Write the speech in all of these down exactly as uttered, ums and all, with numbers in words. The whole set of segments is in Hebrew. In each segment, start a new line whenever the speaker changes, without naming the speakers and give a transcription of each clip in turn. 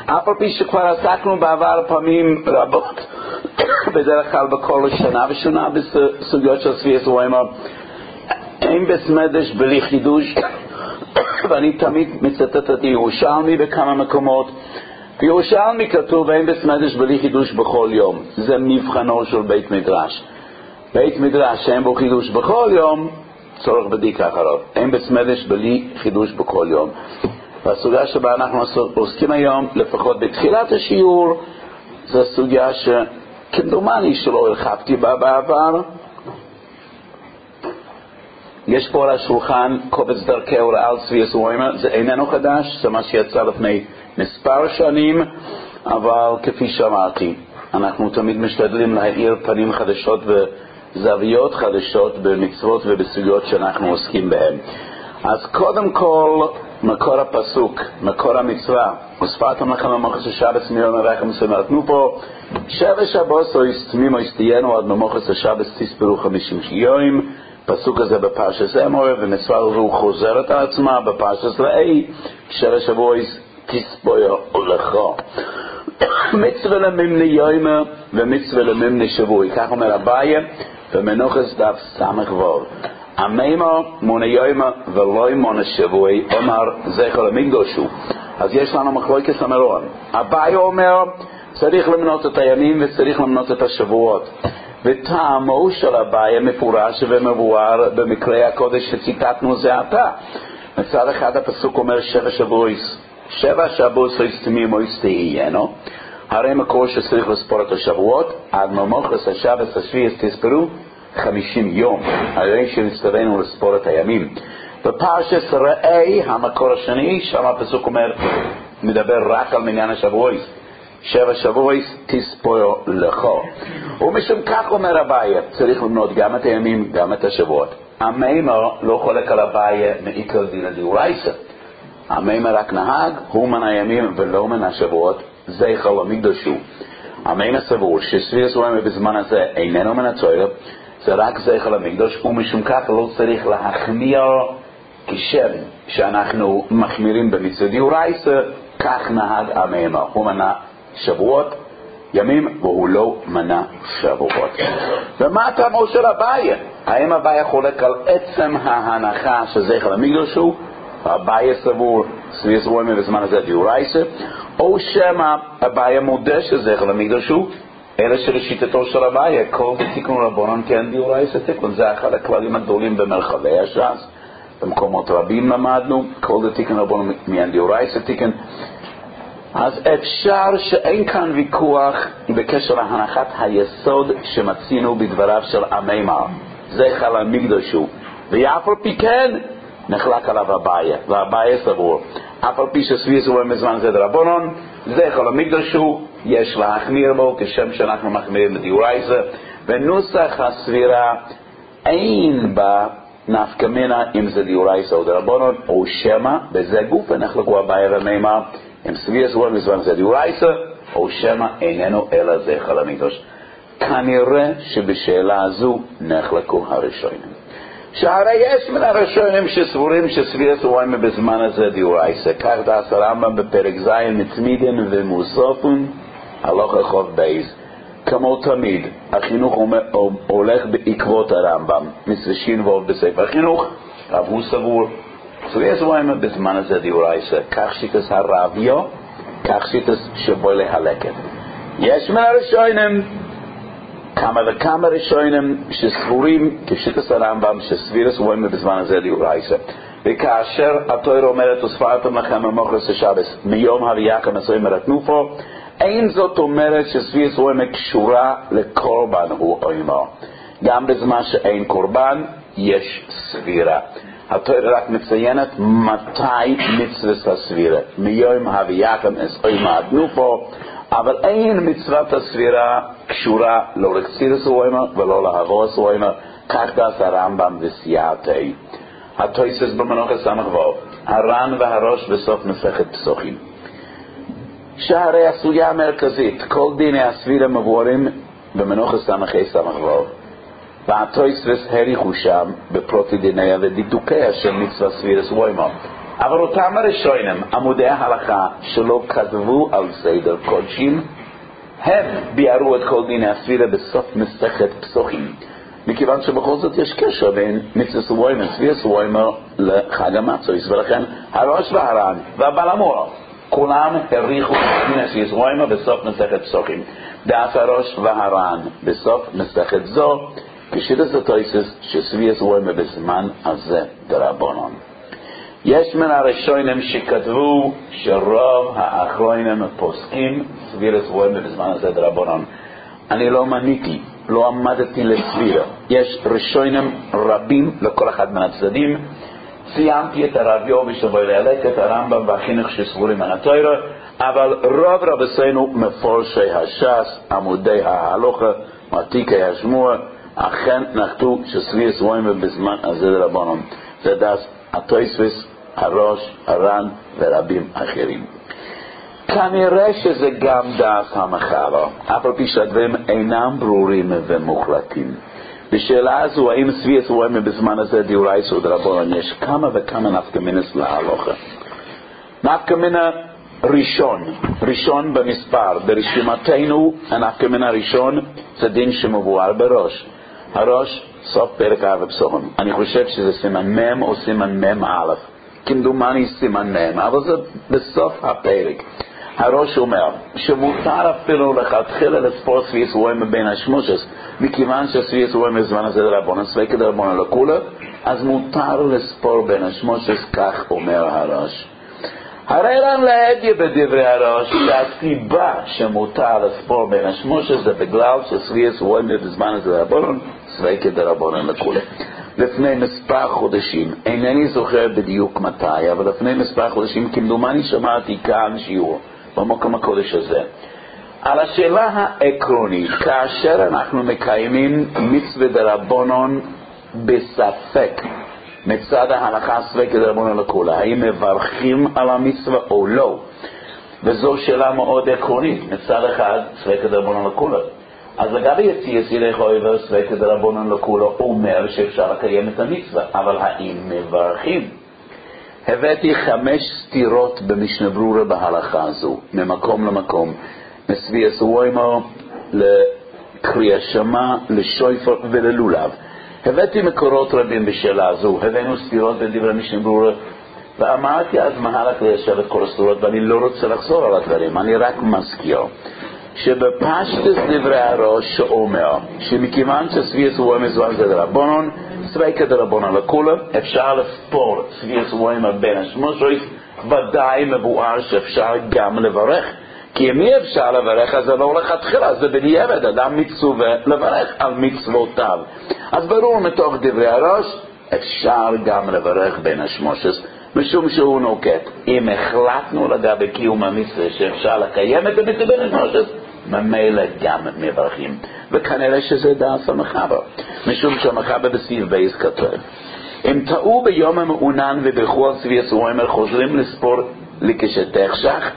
אף על פי שכבר עסקנו בעבר פעמים רבות בדרך כלל בכל שנה ושנה בסוגיות של ספירס ווימר, אין בסמדש בלי חידוש, ואני תמיד מצטט את ירושלמי בכמה מקומות. בירושלמי כתוב אין בסמדש בלי חידוש בכל יום. זה מבחנו של בית מדרש. בית מדרש שאין בו חידוש בכל יום, צורך בדיקה אחריו. אין בסמדש בלי חידוש בכל יום. והסוגיה שבה אנחנו עוסקים היום, לפחות בתחילת השיעור, זו סוגיה שכמדומני שלא הרחבתי בה בעבר. יש פה על השולחן קובץ דרכי הוראה על ספירס ווימר. זה איננו חדש, זה מה שיצא לפני מספר שנים, אבל כפי שאמרתי, אנחנו תמיד משתדלים להאיר פנים חדשות וזוויות חדשות במצוות ובסוגיות שאנחנו עוסקים בהן. אז קודם כל, מקור הפסוק, מקור המצווה, וספרתם לכם במוחס השבס מיום הרחם סמרתנו פה, שבע שבוס או יסתמים או יסתיינו עד במוחס השבס תספרו חמישים שיום. פסוק הזה בפרשת אמור, ומצווה הזו חוזרת על עצמה בפרשת ראי, שבע שבוס תספויר הולכו. מצווה לממני יוימה ומצווה לממני שבוי, כך אומר אביי במנוחס דף סמך ווב. המימה מונה יוימה ולא מונה שבוי, אומר זכר המקדושו. אז יש לנו מחלוקת המרון. אביי אומר צריך למנות את הימים וצריך למנות את השבועות, וטעמו של אביי מפורש ומבואר במקרה הקודש שציטטנו זה עתה. מצד אחד הפסוק אומר שבע שבועות, שבע שבועות יסתמים או יסתיינו, הרי מקור שצריך לספור את השבועות, עד ממוחס השבס השביעי תספרו חמישים יום, הרי שנצטווינו לספור את הימים. בפרשת ראי, המקור השני, שם הפסוק אומר, מדבר רק על מניין השבועות, שבע שבועות תספור לכו. ומשום כך אומר אביי, צריך למנות גם את הימים, גם את השבועות. המימר לא חולק על אביי מעיקר דינא דאורייתא. המימר רק נהג, הוא מן הימים ולא מן השבועות, זכר למקדושו. המימר סבור שספירס ווימר בזמן הזה איננו מן התורה, זה רק זכר למקדוש, ומשום כך לא צריך להחמיר כשם שאנחנו מחמירים במצוות דאורייתא, כך נהג המימר. הוא מנה שבועות ימים והוא לא מנה שבועות. ומה טעמו של אביי? האם אביי חולק על עצם ההנחה שזכר למקדושו, אביי סבור ספירס ווימר בזמן הזה דאורייתא, או שמא אביי מודה שזכר למקדושו, אלא שלשיטתו של אביי כל דתיקון רבנן כן דאורייתא תיקון. זה אחד הכללים הגדולים במרחבי הש"ס, במקומות רבים למדנו כל דתיקון רבנן מעין דאורייתא תיקון. אז אפשר שאין כאן ויכוח בקשר להנחת היסוד שמצינו בדבריו של המימר, זכר למקדושו, ואף על פי כן נחלק עליו אביי, ואביי סבור אף על פי שספירס ווימר בזמן זה דרבנן, זכר למקדושו יש להחמיר בו כשם שאנחנו מחמירים בדאורייתא, ונוסח הספירה אין בה נפקא מינה אם זה דאורייתא או דרבנן, או שמא בזה גוף נחלקו אביי והמימר אם ספירס ווימר בזמן זה דאורייתא או שמא איננו אלא זכר למקדוש. כנראה שבשאלה הזו נחלקו הראשונים. שהרי יש מן הראשונים שסבורים שספירס ווימר בזמן הזה דאורייתא, כך דאס הרמב"ם בפרק ז' מצמידין ומוסופון הלכה חוב בייס. כמו תמיד החינוך הולך בעקבות הרמב"ם, מסרשין ועוד בספר החינוך, אבל הוא סבור ספירס ווימר בזמן הזה דאורייתא, כך שיטס הרביו, כך שיטס שבוי להלקת. יש מן הראשונים כמה וכמה ראשונים שסבורים כשיטס הרמב"ם שספירס ווימר בזמן הזה דאורייתא, וכאשר התורה אומרת וספרתם לכם במוחס השבס מיום הוויעכם עשרים מרתנו פה, אין זאת אומרת שספירס ווימר קשורה לקורבן הוא אומר. גם בזמן שאין קורבן יש ספירה. התורה רק מציינת מתי מצוות הספירה, מיום הוויעכם עשרים מרתנו פה, אבל אין מצוות הספירה קשורה לא לקצירס ווימר ולא להבוס ווימר, כך דאס הרמב"ם וסייעתי. התוספות במנוחס סמך ווב, הר"ן והראש בסוף מסכת פסוחים. שהרי הסוגיה המרכזית, כל דיני הספירה מבוארים במנוחס סמך סמך ווב, והתוספות הריחו שם בפרוטי דיניה ודידוקיה של מצוות ספירס ווימר. אבל אותם הראשונים, עמודי ההלכה שלא כתבו על סדר קודשים, הם ביארו את כל דיני הספירה בסוף מסכת פסוחים. מכיוון שבכל זאת יש קשר בין מצווה סבוימר, ספירה סבוימר לחג המצויס, ולכן הראש והר"ן והבלמור, כולם הריחו דיני ספירה סבוימר בסוף מסכת פסוחים. דאף הראש והר"ן בסוף מסכת זו, כשיטת התוספות שספירה סבוימר בזמן הזה דרבנן. יש מן הראשונים שכתבו שרוב האחרונים פוסקים ספירה סבוימר בזמן הזה דרבנן. אני לא מניתי, לא עמדתי לספירה. יש ראשונים רבים לכל אחד מן הצדדים. ציינתי את הרב יובי שבויללק, את הרמב"ם והחינוך שסבורים מן התורה, אבל רוב רבותינו מפורשי הש"ס, עמודי ההלכה, מעתיקי השמוע, אכן נחתו שספירה סבוימר בזמן הזה דרבנן. זה דעת התוספות, הראש, הר"ן ורבים אחרים. כנראה שזה גם דעת המחבר, אף על פי שהדברים אינם ברורים ומוחלטים. בשאלה הזו, האם ספירה סבוימר בזמן הזה דאורייתא או דרבנן, יש כמה וכמה נפקא מינס להלכה. נפקא מינה ראשון, ראשון במספר, ברשימתנו הנפקא מינה ראשון זה דין שמבואר בראש. הראש, סוף פרק א' בפסוחים. אני חושב שזה סימן מ' או סימן מ' א', כמדומני סימן מ', אבל זה בסוף הפרק. הראש אומר שמותר אפילו לכתחילה לספור ספירה סבוימר בין השמושס, מכיוון שספירה סבוימר בזמן הזה דרבנן, ספקא דרבנן לכולה, אז מותר לספור בין השמושס, כך אומר הראש. הרי רן להדיה בדברי הראש שהסיבה שמותר לספור בין השמושס זה בגלל שספירה סבוימר בזמן הזה דרבנן, ספקא דרבנן לכולה. לפני מספר חודשים, אינני זוכר בדיוק מתי, אבל לפני מספר חודשים כמדומני שמעתי כאן שיעור במקום הקודש הזה על השאלה העקרונית, כאשר אנחנו מקיימים מצווה דרבנן בספק מצד ההלכה ספקא דרבנן לכולה, האם מברכים על המצווה או לא? וזו שאלה מאוד עקרונית. מצד אחד ספקא דרבנן לכולה, אז לגבי יציאת ידי חובה ספקא דרבנן לכולה אומר שאפשר לקיים את המצווה, אבל האם מברכים? הבאתי חמש סתירות במשנה ברורה בהלכה הזו, ממקום למקום, מספירה סבוימר לקריאת שמע, לשויפר וללולב. הבאתי מקורות רבים בשאלה הזו, הבאנו סתירות בדברי משנה ברורה, ואמרתי אז מהלך ליישב את כל הסתירות, ואני לא רוצה לחזור על הדברים, אני רק מזכיר שבפשטוס דברי הראש שאומר שמכיוון שספירה סבוימר בזמן הזה דרבנן, ספקא דרבנן לכולה, אפשר לספור ספירה סבוימר בין השמושס, ודאי מבואר שאפשר גם לברך, כי אם אי אפשר לברך אז זה לא לכתחילה, זה בדיעבד, אדם מצווה לברך על מצוותיו. אז ברור מתוך דברי הראש אפשר גם לברך בין השמושס, משום שהוא נוקט. אם החלטנו לגבי קיום המצווה שאפשר לקיים את המצווה בין השמושס, ממילא גם מברכים. וכנראה שזה דעת המחבר, משום שהמחבר בסעיף בייס כתוב אם טעו ביום המעונן וברכו על ספירה סבוימר, חוזרים לספור לכשתחשך,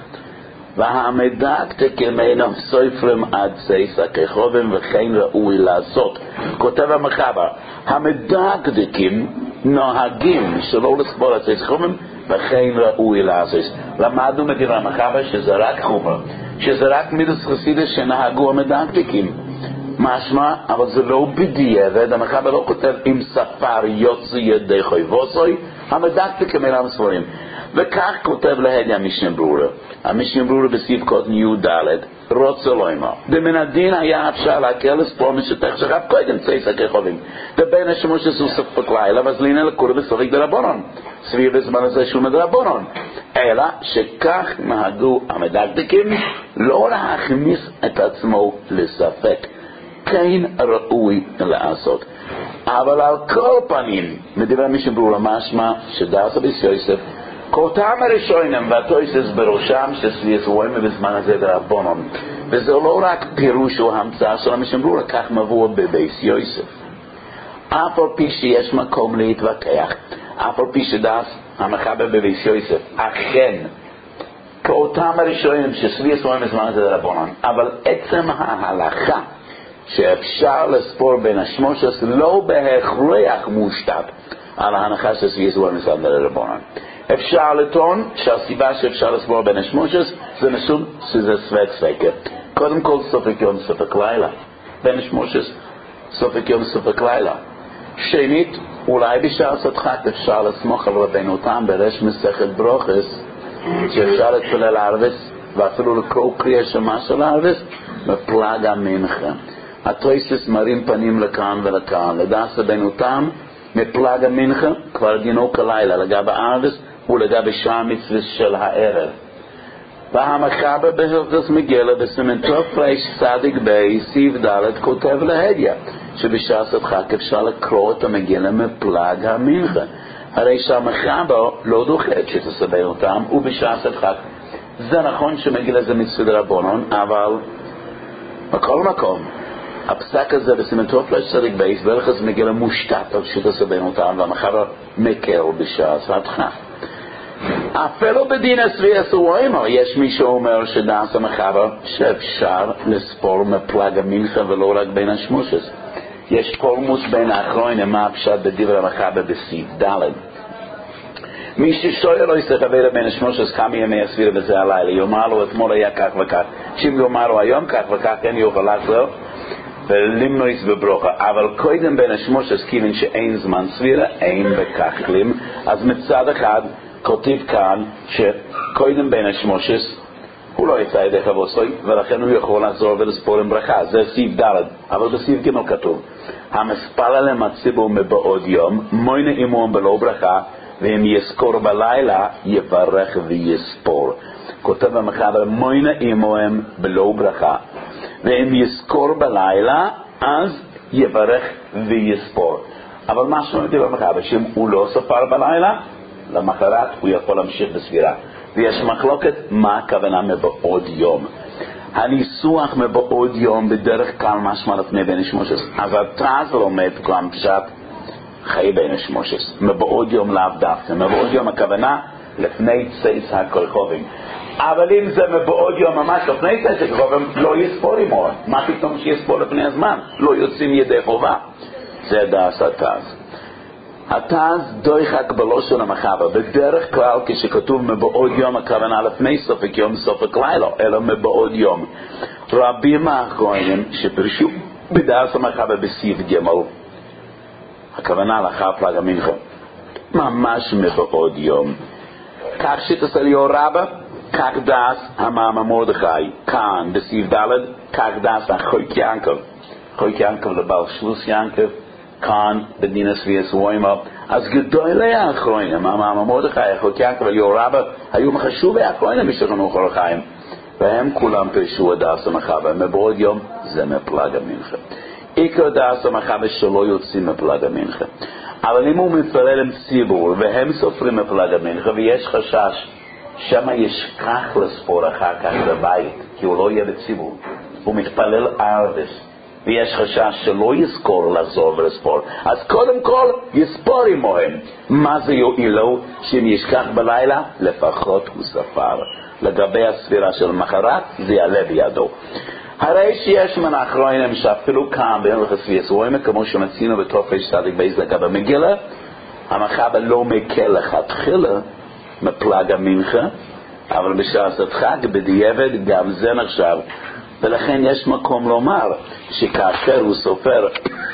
והמדקת כמינם סופרים עד סייסה כחובים, וכן ראוי לעשות. כותב המחבר, המדקדקים נוהגים שלא לספור עד סייסה כחובים, וכן ראוי לעשות. למדנו מדברי המחבר שזה רק חומר, שזה רק מידס חסידס שנהגו המדקדקים, משמע, אבל זה לא בדיעבד. המחבר לא כותב אם ספר יוצא ידי חויבוסוי, המדקדקים אינם ספורים. וכך כותב להדיא המשנה ברורה. המשנה ברורה בסעיף קוטן י"ד רוצה לומר, ומן הדין היה אפשר להקל לספור משתחשך אף קודם צייסה כחובים, ובין השמושס הוא ספק לילה, אז לינה לכולה בספק דרבנן, סביר בזמן הזה שהוא מדרבנן, אלא שכך נהגו המדקדקים לא להכניס את עצמו לספק, כן ראוי לעשות. אבל על כל פנים מדבר המשנה ברורה משמע שדעת רבי יוסף כאותם הראשונים והתוספות בראשם שספירה סבוימר בזמן הזה דרבנן, וזה לא רק פירוש או המצאה של המשנה ברורה, כך מבוא בבייס יוסף. אף על פי שיש מקום להתווכח, אף על פי שדעת המחבר בבייס יוסף אכן כאותם הראשונים שספירה סבוימר בזמן הזה דרבנן, אבל עצם ההלכה שאפשר לספור בין השמושס לא בהכרח מושתת על ההנחה שספירה סבוימר בזמן הזה דרבנן. אפשר לטעון שהסיבה שאפשר לסבור בין השמושס זה משום שזה ספק ספקה. קודם כל סופק יום סופק לילה. בין השמושס סופק יום סופק לילה. שנית, אולי בשעה סדחק אפשר לסמוך על רבנו תם ברש מסכת ברוכס שאפשר להתפלל ערבס ואפילו לקרוא קריאה שמה של ערבס בפלג המנחה. התויסס מרים פנים לכאן ולכאן. לדעת רבנו תם מפלג המנחה כבר דינו כלילה לגבי ערבס ולגבי שעה מצווה של הערב. והמחבר בהלכות מגילה בסימן תוף רש צדיק בי סעיף ד' כותב להדיא שבשעה סדחק אפשר לקרוא את המגילה מפלג המנחה. הרי שהמחבר לא דוחת שתסבר אותם ובשעה סדחק. זה נכון שמגילה זה מצווה דרבנן, אבל בכל מקום הפסק הזה בסימן תוף רש צדיק בי בהלכות מגילה מושתת על שתסבר אותם והמחבר מקל בשעה סדחק. אפילו בדין עשרי עשרוימה יש מי שאומר שדעת המחבר שאפשר לספור מפלג המנחה ולא רק בין השמושס. יש פולמוס בין האחרונים מה הפשט בדבר המחבר בסעיף ד'. מי ששואל לו יסתחבר בין השמושס כמה ימי הספירה בזה הלילה, יאמר לו אתמול היה כך וכך, שאם יאמר לו היום כך וכך אין יוכל לחזור ולמנויס בברוכה. אבל קודם בין השמושס כיוון שאין זמן ספירה אין בכך כלים. אז מצד אחד כותב כאן שקודם בין השמושס הוא לא יצא ידי חבוסוי ולכן הוא יכול לחזור ולספור עם ברכה. זה סעיף ד'. אבל בסעיף ג' כתוב המספר עליהם הציבור מבעוד יום מוינה אימון בלא ברכה ואם יזכור בלילה יברך ויספור. כותב המחבר מוינה אימון בלא ברכה ואם יזכור בלילה אז יברך ויספור. אבל מה שאומרים במחבר שאם הוא לא ספר בלילה למחרת הוא יכול להמשיך בספירה. ויש מחלוקת מה הכוונה מבעוד יום. הניסוח מבעוד יום בדרך כלל משמע לפני בין השמושס. אז התרז לומד גם פשט חיי בין השמושס. מבעוד יום לאו דווקא. מבעוד יום הכוונה לפני צייס הכרחובים. אבל אם זה מבעוד יום ממש לפני צייס הכרחובים לא יספור עמו. מה פתאום שיספור לפני הזמן? לא יוצאים ידי חובה. זה דעת התרז. התז דויחק בלושן המחבר. בדרך כלל כשכתוב מבעוד יום הכוונה לפני סופק יום סופק לילה, אלא מבעוד יום. רבים האחרונים שפרשו בדעת המחבר בסעיף ג' הכוונה לאחר פלג המנחה ממש מבעוד יום. כך שתסליו רבה כך דעת המאמר מרדכי כאן בסעיף ד' כך דעת החויק ינקב חויק ינקב לבעל שלוס ינקב כאן בדין עשרי עשרוימה. אז גדולי האחרונים המאמר מרדכי החויק ינקב וליאור רבה היו מחשובי האחרונים בשכנו אוכל החיים והם כולם פרשו את דעת המחבר. מבעוד יום זה מפלג המנחה. עיקר דעת המחבר שלא יוצאים מפלג המנחה. אבל אם הוא מתפלל עם ציבור והם סופרים מפלג המנחה ויש חשש שמה ישכח לספור אחר כך בבית כי הוא לא יהיה בציבור, הוא מתפלל ערבס ויש חשש שלא יזכור לחזור ולספור, אז קודם כל יספור עמהם. מה זה יועיל לו? שאם ישכח בלילה לפחות הוא ספר. לגבי הספירה של מחרת זה יעלה בידו. הרי שיש מן האחרונים שאפילו כאן בהלכות עשרי עשרוימה כמו שמצינו בתוף רש צדיק בייס לגבי מגילה המחבר לא מקל לכתחילה מפלג המנחה, אבל בשעה סדחק בדיעבד גם זה נחשב. ולכן יש מקום לומר שכאשר הוא סופר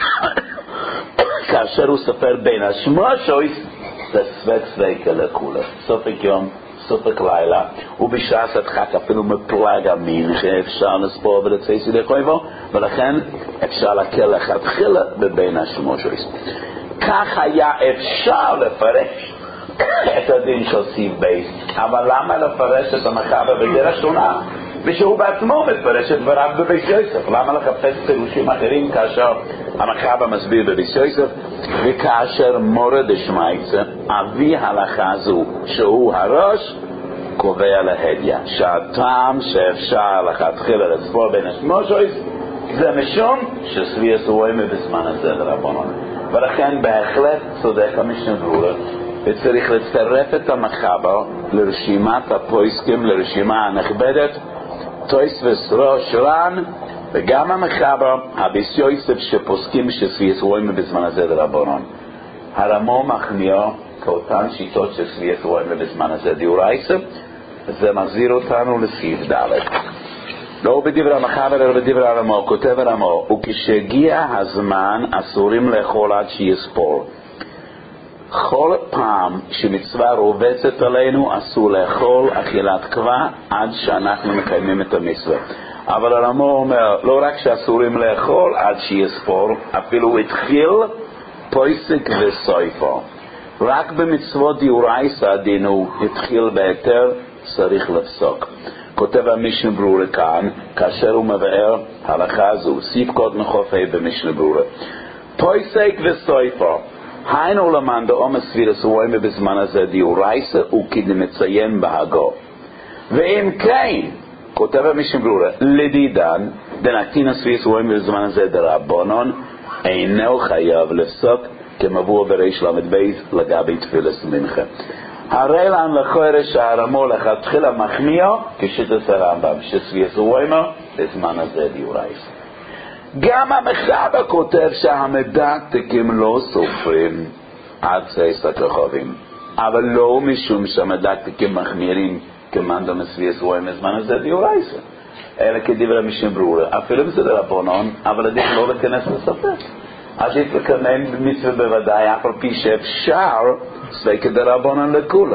כאשר הוא סופר בין השמושוס זה ספק ספקה לכולה, סופק יום סופק לילה, ובשעה סדחק אפילו מפלג המנחה אפשר לספור ולצייס ידי חויבו, ולכן אפשר להקל לכתחילה בבין השמושוס. כך היה אפשר לפרש את הדין של סעיף בייס, אבל למה לפרש את המחבר בדרך שונה? ושהוא בעצמו מפרש את דבריו בבית יוסף. למה לחפש פירושים אחרים כאשר המחבר מסביר בבית יוסף? וכאשר מורה דשמייצה אבי הלכה זו שהוא הראש קובע להדיא שהטעם שאפשר לכתחילה לספור בין השמושוס זה משום ששרי עשרוימה בזמן הזה לרבנן. ולכן בהחלט צודק המשנה ברורה וצריך לצרף את המחבר לרשימת הפויסקים, לרשימה הנכבדת תויספס ראש רן וגם המחבר הביס יוסף שפוסקים ששרי עשרוימה בזמן הזה לרבנן. הרמו מחמיר כאותן שיטות של סביית רואים בזמן הזה דיורייסה. זה מחזיר אותנו לסעיף ד'. לא בדברי המחבר אלא בדברי הרמו, כותב הרמו, וכשהגיע הזמן אסורים לאכול עד שיספור. כל פעם שמצווה רובצת עלינו אסור לאכול אכילת קבע עד שאנחנו מקיימים את המצווה. אבל הרמו אומר, לא רק שאסורים לאכול עד שיספור, אפילו התחיל פויסק וסויפו. רק במצוות דיורייסה דינו התחיל בהיתר, צריך לפסוק. כותב המשנה ברורה כאן, כאשר הוא מבאר הלכה זו, סיף קוד מחופי במשנה ברורה. פויסק וסויפו, היינו למען בעומס סבירס רואים בזמן הזה דיורייסה וכדי מציין בהגו. ואם כן, כותב המשנה ברורה, לדידן, דנקטין הסבירס רואים בזמן הזה דרבונון, אינו חייב לפסוק כמבוא בריש למד בייס לגבי תפילס ממך. הרי לן לחורש שהרמו לכתחילה מחמיאו כשתס הרמב"ם שסבירס רואים בזמן הזה דיורייסה. גם המחבר כותב שהמדקדקים לא סופרים עד צייס הכוכבים, אבל לא משום שהמדקדקים מחמירים כמנדו מסביס רואים בזמן הזה דיורייסה, אלא כדברי המשנה ברורה. אפילו אם זה דרבנן, אבל עדיף לא להיכנס לספק, עדיף לקיים במצווה בוודאי, אף על פי שאפשר ספק דרבנן לכולה.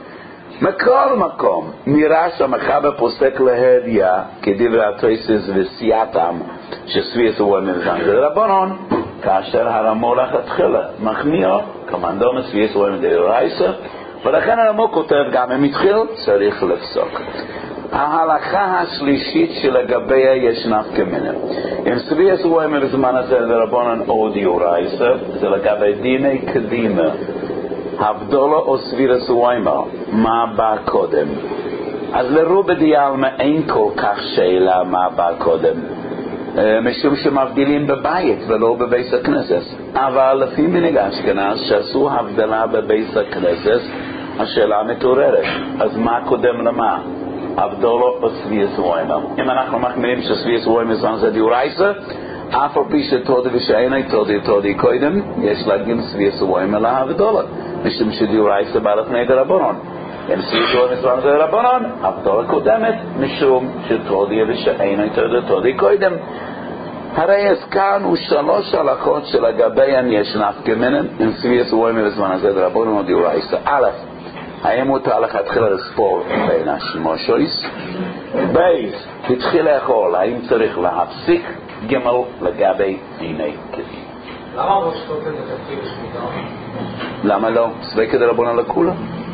מכל מקום נראה שהמחבר פוסק להדיה כדברי התוספות וסייעתם שסביית רואים בזמן הזה דרבנן, כאשר הרמו לכתחילה מחמיאו כמנדו מסביית רואים דאורייסה, ולכן הרמו כותב גם אם התחיל צריך לפסוק. ההלכה השלישית שלגביה יש נפקא מינה. אם סביית רואים בזמן הזה דרבנן או דאורייסה, זה לגבי דיני קדימה, הבדולה או סבירת רואים, מה בא קודם. אז לרובה דיאלמה אין כל כך שאלה מה בא קודם, משום שמבדילים בבית ולא בבית הכנסת. אבל לפי מנהג אשכנז שעשו הבדלה בבית הכנסת, השאלה מתעוררת, אז מה קודם למה? הבדולה או סבירת רואים? אם אנחנו מחמירים שסבירת רואים בזמן זה דיורייסה, אף על פי שתודי ושאיני תודי תודי קודם, יש להגיד סבירת רואים על ההבדולה, משום שדיורייסה בא לפני דרבנן. אם סבירת רואים בזמן זה דרבנן, הבדולה קודמת, משום שתודי ושאיני תודי תודי קודם. הרי אז כאן הוא שלוש הלכות שלגביהן יש נפקא מינה, אם סבירת רואים בזמן זה דרבנן או דיורייסה. א', האם מותר לכתחילה לספור בין השימושויס? בייס, התחיל לאכול, האם צריך להפסיק? גמל לגבי עיני קדימה.
למה ראש קוטן לכתחילה שמותר?
למה לא? ספק דרבנן לכולה?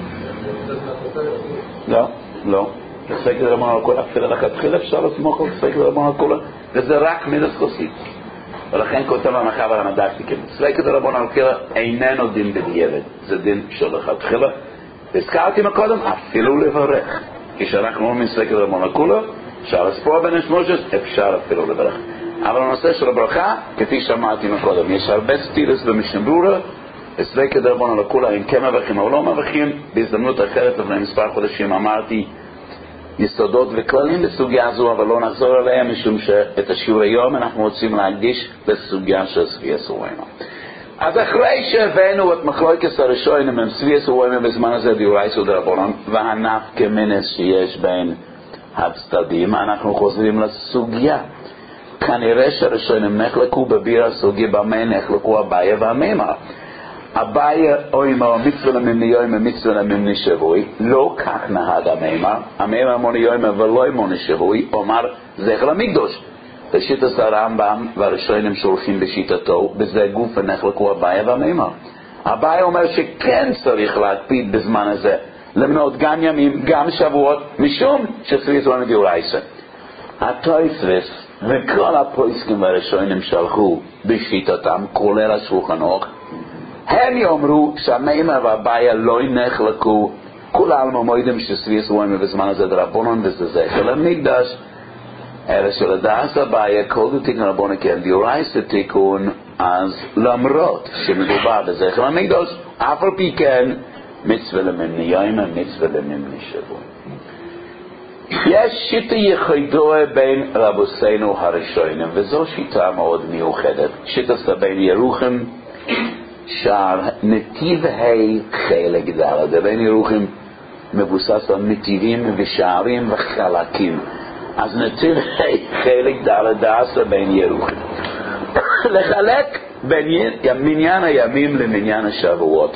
לא, לא. ספק דרבנן לכולה, אפילו לכתחילה אפשר לסמוך על ספק דרבנן לכולה, וזה רק מידס חסיד. ולכן כותב המחבר המדקדקים, ספק דרבנן לכולה איננו דין בדיעבד, זה דין של לכתחילה. הזכרתי מקודם, אפילו לברך. כשאנחנו אומרים ספק דרבנן לכולה, אפשר לספור בין השמושות, אפשר אפילו לברך. אבל הנושא של הברכה, כפי שאמרתי מקודם, יש הרבה סטילס במשנה ברורה, ספק דרבנן לכולה, אם כן מברכים או לא מברכים. בהזדמנות אחרת לפני מספר חודשים אמרתי יסודות וכללים בסוגיה הזו, אבל לא נחזור עליהם, משום שאת השיעור היום אנחנו רוצים להקדיש לסוגיה של סביית רואים. אז אחרי שהבאנו את מחלוקת הראשונים עם סביית רואים בזמן הזה דיורייסה ודרבנן, והנפקא מינה שיש בין הצדדים, אנחנו חוזרים לסוגיה. כנראה שהראשונים נחלקו בביר הסוגיה במה נחלקו אביי והמימר. אביי אומר מצווה לממני יוימר מצווה לממני שבוי, לא כך נהג המימר. המימר מוני יוימר ולא מוני שבוי, אומר זכר למקדוש. בשיטת הרמב"ם והראשונים שולחים בשיטתו, בזה גוף ונחלקו אביי והמימר. אביי אומר שכן צריך להקפיד בזמן הזה, למנות גם ימים, גם שבועות, משום שסבירת רואים דאורייסה. התוספות וכל הפוסקים והראשונים שלחו בשיטתם, כולל השולחן ערוך, הם יאמרו שהמימר והבעיה לא נחלקו, כל העלמא מועידים שסבירת רואים בזמן הזה דרבנן וזה זכר למקדש, אלא שלדעת הבעיה כל דתיקון רבנן כן דאורייסה תיקון, אז למרות שמדובר בזכר למקדש, אף על פי כן מצווה לממני יוימר מצווה לממני שבוי. יש שיטה יחידוה בין רבותינו הראשונים, וזו שיטה מאוד מיוחדת. שיטה סבין ירוחם, שער נתיב ה' חלק ד'. רבנו ירוחם מבוסס על נתיבים ושערים וחלקים. אז נתיב ה' חלק ד' דעש רבנו ירוחם. לחלק בין מניין הימים למניין השבועות.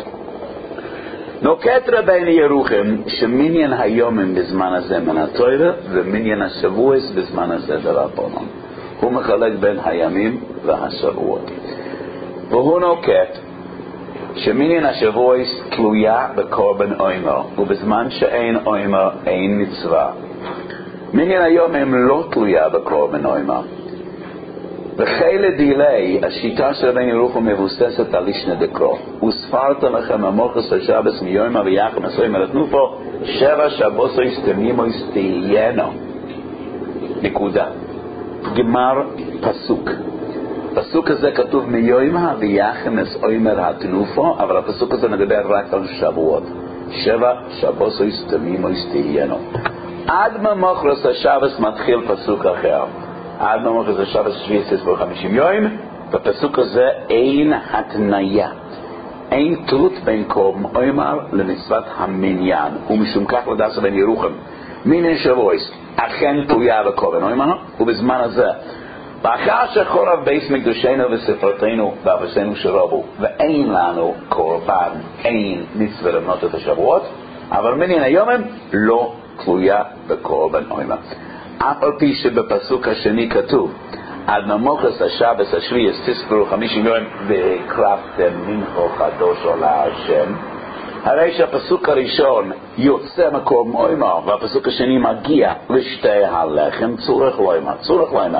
נוקט רבנו ירוחם שמניין היומים בזמן הזה מן התורה ומניין השבועות בזמן הזה דרבנן. הוא מחלק בין הימים והשבועות. והוא נוקט שמניין השבועות תלויה בקורבן עומר, ובזמן שאין עומר אין מצווה. מניין היומים לא תלויה בקורבן עומר. וחילה דילי, השיטה של רבנו ירוחם מבוססת על לישנא דקרוא. וספרת לכם המוחס השבס מיומא ויחם עשרים נתנו פה שבע שבוסויס תמימויס תהיינו. נקודה. גמר פסוק. פסוק הזה כתוב מיומא ויחם עשרים נתנו פה, אבל הפסוק הזה מדבר רק על שבועות. שבע שבוסויס תמימויס תהיינו. עד ממוחס השבס מתחיל פסוק אחר. עד ממוחס זה שבס שביעי עשרה חמישים יום. בפסוק הזה אין התניה, אין תלות בין קורבן עומר למצוות המניין, ומשום כך לדעת רבנו ירוחם מניין שבועות אכן תלויה בקורבן עומר, ובזמן הזה לאחר שחורב בית מקדשנו וספרתנו ואבותינו שרבו ואין לנו קורבן, אין מצווה למנות את השבועות, אבל מניין היומים לא תלויה בקורבן עומר. אף על פי שבפסוק השני כתוב עד ממוחס השבס השביעי תספרו חמישים יום והקרבתם מנחה קדוש להשם, הרי שהפסוק הראשון יוצא מקורבן עומר והפסוק השני מגיע לשתי הלחם צורך לעומר, צורך לעומר.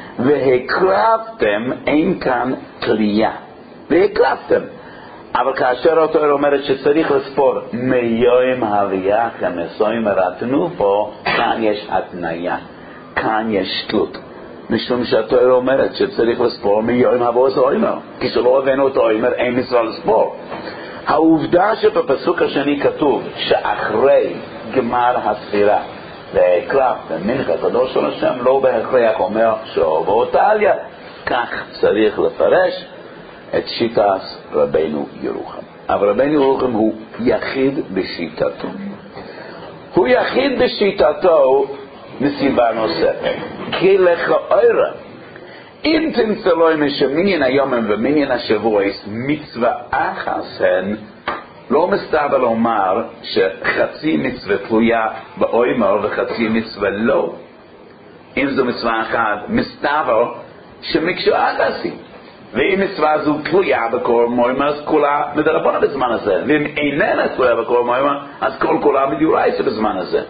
והקרבתם, אין כאן תלייה, והקרבתם. אבל כאשר התורה אומרת שצריך לספור מיום הוויחם עשרים נתנו פה, כאן יש התניה, כאן יש תלות, משום שהתורה אומרת שצריך לספור מיום הבוא עומר, כשלא הבאנו את העומר אין מצווה לספור. העובדה שבפסוק השני כתוב שאחרי גמר הספירה והקרבתם מנחה קדוש להשם לא בהכרח אומר שאהבו תעליה, כך צריך לפרש את שיטת רבנו ירוחם. אבל רבנו ירוחם הוא יחיד בשיטתו. הוא יחיד בשיטתו מסיבה נוספת. כי לכאורה, אם תמצא לו שמניין היומים ומניין השבועות מצווה אחת הן, לא מסתבר לומר שחצי מצווה תלויה בעומר וחצי מצווה לא. אם זו מצווה אחת, מסתבר שמקשה אחת. ואם מצווה זו תלויה בקורבן עומר, אז כולה מדרבנן בזמן הזה. ואם איננה תלויה בקורבן עומר, אז כל כולה מדאורייתא בזמן הזה.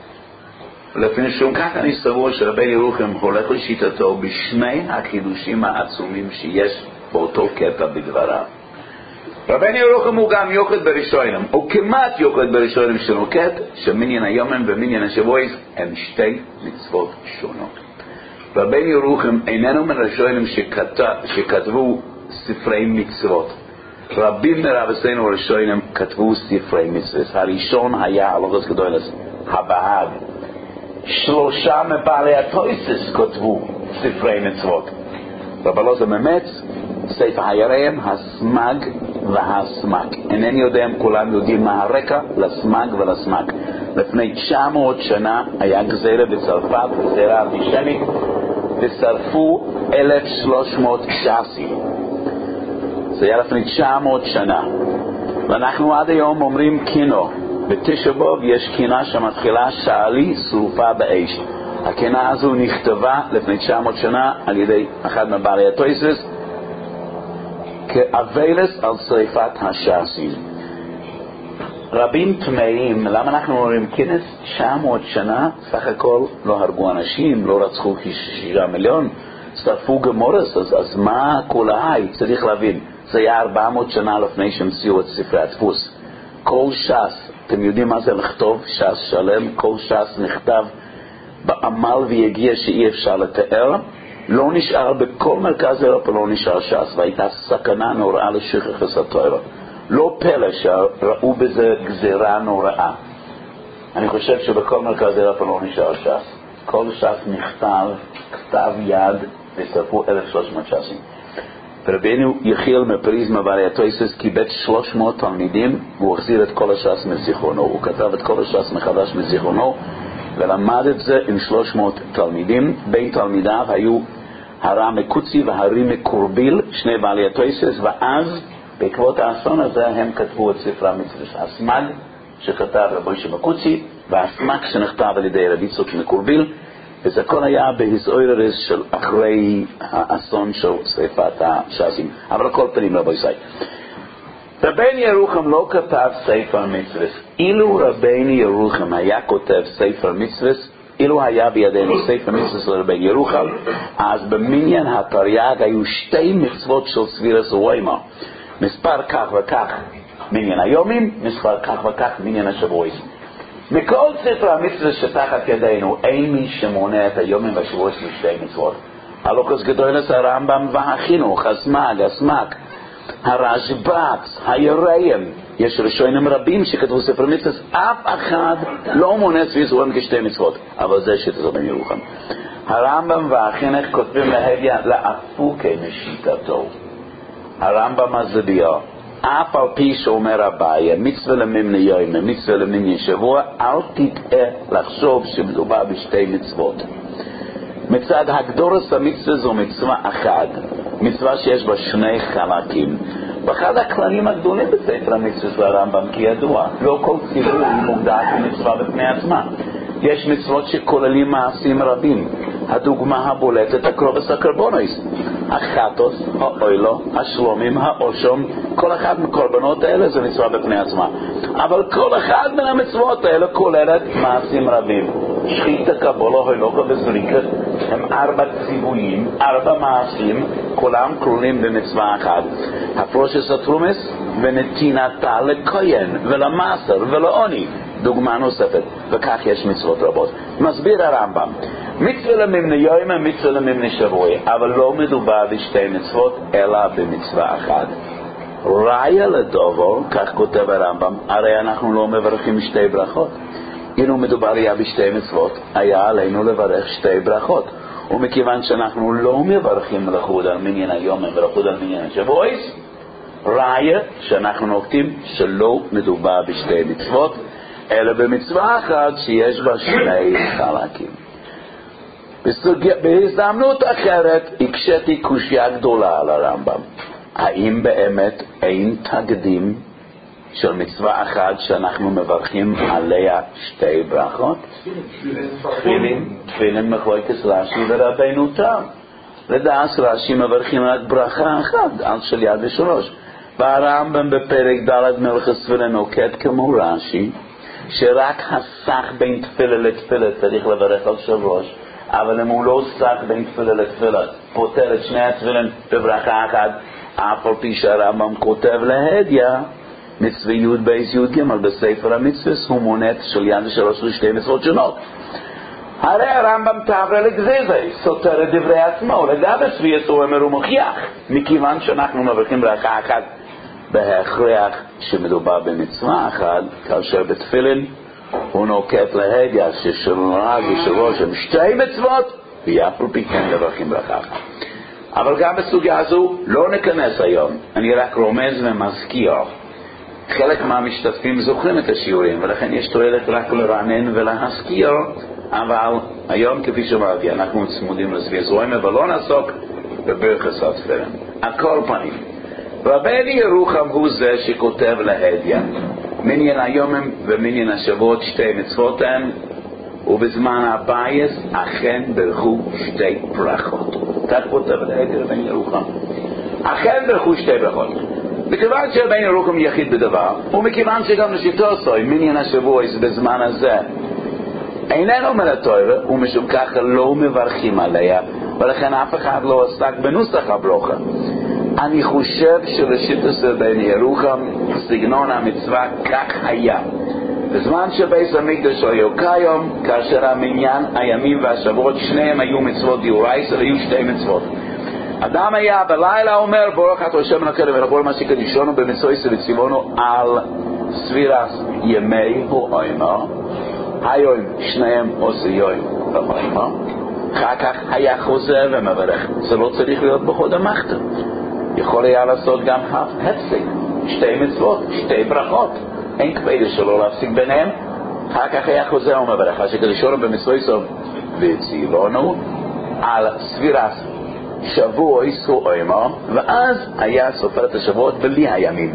לפי שום כך אני סבור שרבנו ירוחם הולך לשיטתו בשני החידושים העצומים שיש באותו קטע בדבריו. רבנו ירוחם הוא גם יוחד בראשונים, או כמעט יוחד בראשונים שנוקט שמניין היומים ומניין השבועות הם שתי מצוות שונות. רבנו ירוחם איננו מן הראשונים שכתבו ספרי מצוות. רבים מרבותינו הראשונים כתבו ספרי מצוות. הראשון היה הלוגוס גדולס, הבהג. שלושה מבעלי התויסס כתבו ספרי מצוות. רב אלעזר ממץ, ספר היראים, הסמג והסמק. אינני יודע אם כולם יודעים מה הרקע לסמג ולסמק. לפני תשע מאות שנה היה גזירה בצרפת, גזירה אנטישמית, ושרפו אלף ושלוש מאות ש"סים. זה היה לפני תשע מאות שנה. ואנחנו עד היום אומרים קינו. בתשע באב יש קינה שמתחילה שעלי שרופה באש. הקינה הזו נכתבה לפני תשע מאות שנה על ידי אחד מבעלי התויסס כאבלס על שריפת הש"סים. רבים תמאים, למה אנחנו אומרים כנס תשע מאות שנה? סך הכל לא הרגו אנשים, לא רצחו כשישה מיליון, שרפו גמורס, אז, אז מה כל ההי? צריך להבין, זה היה ארבע מאות שנה לפני שהמציאו את ספרי הדפוס. כל ש"ס, אתם יודעים מה זה לכתוב ש"ס שלם? כל ש"ס נכתב בעמל ויגיע שאי אפשר לתאר. לא נשאר בכל מרכז אירופה, לא נשאר ש"ס, והייתה סכנה נוראה לשכחת התורה. לא פלא שראו בזה גזירה נוראה. אני חושב שבכל מרכז אירופה לא נשאר ש"ס. כל ש"ס נכתב, כתב יד, ושרפו אלף ושלוש מאות ש"סים. ורבנו יחיאל מפריזמה והריאטויסס קיבל שלוש מאות תלמידים והוא החזיר את כל הש"ס מזיכרונו. הוא כתב את כל הש"ס מחדש מזיכרונו ולמד את זה עם שלוש מאות תלמידים. בין תלמידיו היו הרב מקוצי והרי מקורביל, שני בעלי התויסס, ואז בעקבות האסון הזה הם כתבו את ספר המצווה. הסמ"ג שכתב רבי שמקוצי והסמ"ג שנכתב על ידי רבי יצחק מקורביל, וזה כל היה בהיסטוריה של אחרי האסון של שריפת הש"סים. אבל על כל פנים רבי ישראל, רבנו ירוחם לא כתב ספר מצווה. אילו רבנו ירוחם היה כותב ספר מצווה, אילו היה בידינו ספר מצווה של רבנו ירוחם, אז במניין התרי"ג היו שתי מצוות של ספירס ווימה, מספר כך וכך מניין היומים, מספר כך וכך מניין השבועים. מכל ספר המצווה שתחת ידינו אין מי שמונה את היומים והשבועים לשתי מצוות. הלוקוס גדולס, הרמב"ם והחינוך, הסמ"ג, הסמ"ק, הרשב"ץ, היראים, יש ראשונים רבים שכתבו ספר מצווה, אף אחד לא מונה ספירס ווימה כשתי מצוות, אבל זה שתזו רבנו ירוחם. הרמב"ם והחינוך כותבים להדיא לאפוקי משיטתו. הרמב"ם מסביר, אף על פי שאומר אביי, מצווה לממנה יום, מצווה לממנה שבוע, אל תטעה לחשוב שמדובר בשתי מצוות. מצד הגדורס המצווה זו מצווה אחת, מצווה שיש בה שני חלקים. ואחד הכללים הגדולים בספר המצווה של הרמב"ם, כי ידוע, לא כל ציווי מוגדר כמצווה בפני עצמה. יש מצוות שכוללים מעשים רבים. הדוגמה הבולטת הקרובס הקרבונויס, החטוס, האוילו, השלומים, האושום, כל אחד מקורבנות האלה זה מצווה בפני עצמה. אבל כל אחד מן המצוות האלה כוללת מעשים רבים. שחיטה, קבולה, הילוקה וזריקה הם ארבע ציוויים, ארבע מעשים, כולם כלולים במצווה אחת. הפרושס התרומס ונתינתה לכהן ולמסר ולעוני, דוגמה נוספת, וכך יש מצוות רבות. מסביר הרמב"ם, מצווה לממנה יום, מצווה לממנה שבוע, אבל לא מדובר בשתי מצוות אלא במצווה אחת. ראיה לדובר, כך כותב הרמב"ם, הרי אנחנו לא מברכים שתי ברכות. אילו מדובר היה בשתי מצוות, היה עלינו לברך שתי ברכות. ומכיוון שאנחנו לא מברכים לחוד על מניין היום ולחוד על מניין השבוע, ראיה שאנחנו נוקטים שלא מדובר בשתי מצוות אלא במצווה אחת שיש בה שני חלקים. בהזדמנות אחרת הקשיתי קושיה גדולה על הרמב"ם, האם באמת אין תקדים של מצווה אחת שאנחנו מברכים עליה שתי ברכות? תפילין, תפילין מחלוקת רש"י ורבנו תם. לדעת רש"י מברכים רק ברכה אחת על של יד ושלוש, והרמב"ם בפרק ד' מלכות תפילין נוקט כמו רש"י שרק הסך בין תפילה לתפילה צריך לברך על שלוש, אבל אם הוא לא סך בין תפילה לתפילה פותר את שני התפילין בברכה אחת, אף על פי שהרמב"ם כותב להדיא מצווה י' בייס י' ג' בספר המצווה הוא מונה של יד ושלוש לשתי מצוות שונות. הרי הרמב"ם תעברה לגזיזה, סותר את דברי עצמו, לגבי סביעת אומר ומוכיח, מכיוון שאנחנו מברכים ברכה אחת בהכרח שמדובר במצווה אחת, כאשר בתפילין הוא נוקט להדיא ששלוש ושלוש הם שתי מצוות, ואף על פי כן מברכים ברכה אחת. אבל גם בסוגיה הזו לא ניכנס היום, אני רק רומז ומזכיר. חלק מהמשתתפים זוכרים את השיעורים, ולכן יש תועלת רק לרענן ולהזכיר, אבל היום כפי שאמרתי, אנחנו צמודים לסביעת זוהמה ולא נעסוק בברכת התפילין. על כל פנים, רבנו ירוחם הוא זה שכותב להדיא מניין היומים ומניין השבועות שתי מצוות הן, ובזמן הבייס אכן ברכו שתי ברכות. כך כותב להדיא רבנו ירוחם, אכן ברכו שתי ברכות. מכיוון שרבנו ירוחם יחיד בדבר, ומכיוון שגם לשיטו סוי מניין השבוע בזמן הזה איננו מן התורה, ומשום כך לא מברכים עליה, ולכן אף אחד לא עסק בנוסח הברוכה. אני חושב שלשיטו של רבנו ירוחם סגנון המצווה כך היה. בזמן שבית המקדש היה קיים, כאשר המניין הימים והשבועות שניהם היו מצוות דאורייתא, היו שתי מצוות. אדם היה בלילה אומר ברוך אתה השם אלוקינו ולכל מה שקדישנו במצוות וציוונו על ספירת ימי הוימה, היום שניהם עושה יום בהוימה, אחר כך היה חוזר ומברך. זה לא צריך להיות בחוד המחתר. יכול היה לעשות גם הפסק, שתי מצוות, שתי ברכות, אין כבדה שלא להפסיק ביניהם. אחר כך היה חוזר אומר ברכה שקדישונו במצווי סוף וצילונו על ספירת שבוע איסו אוימו, ואז היה סופר את השבועות בלי הימים.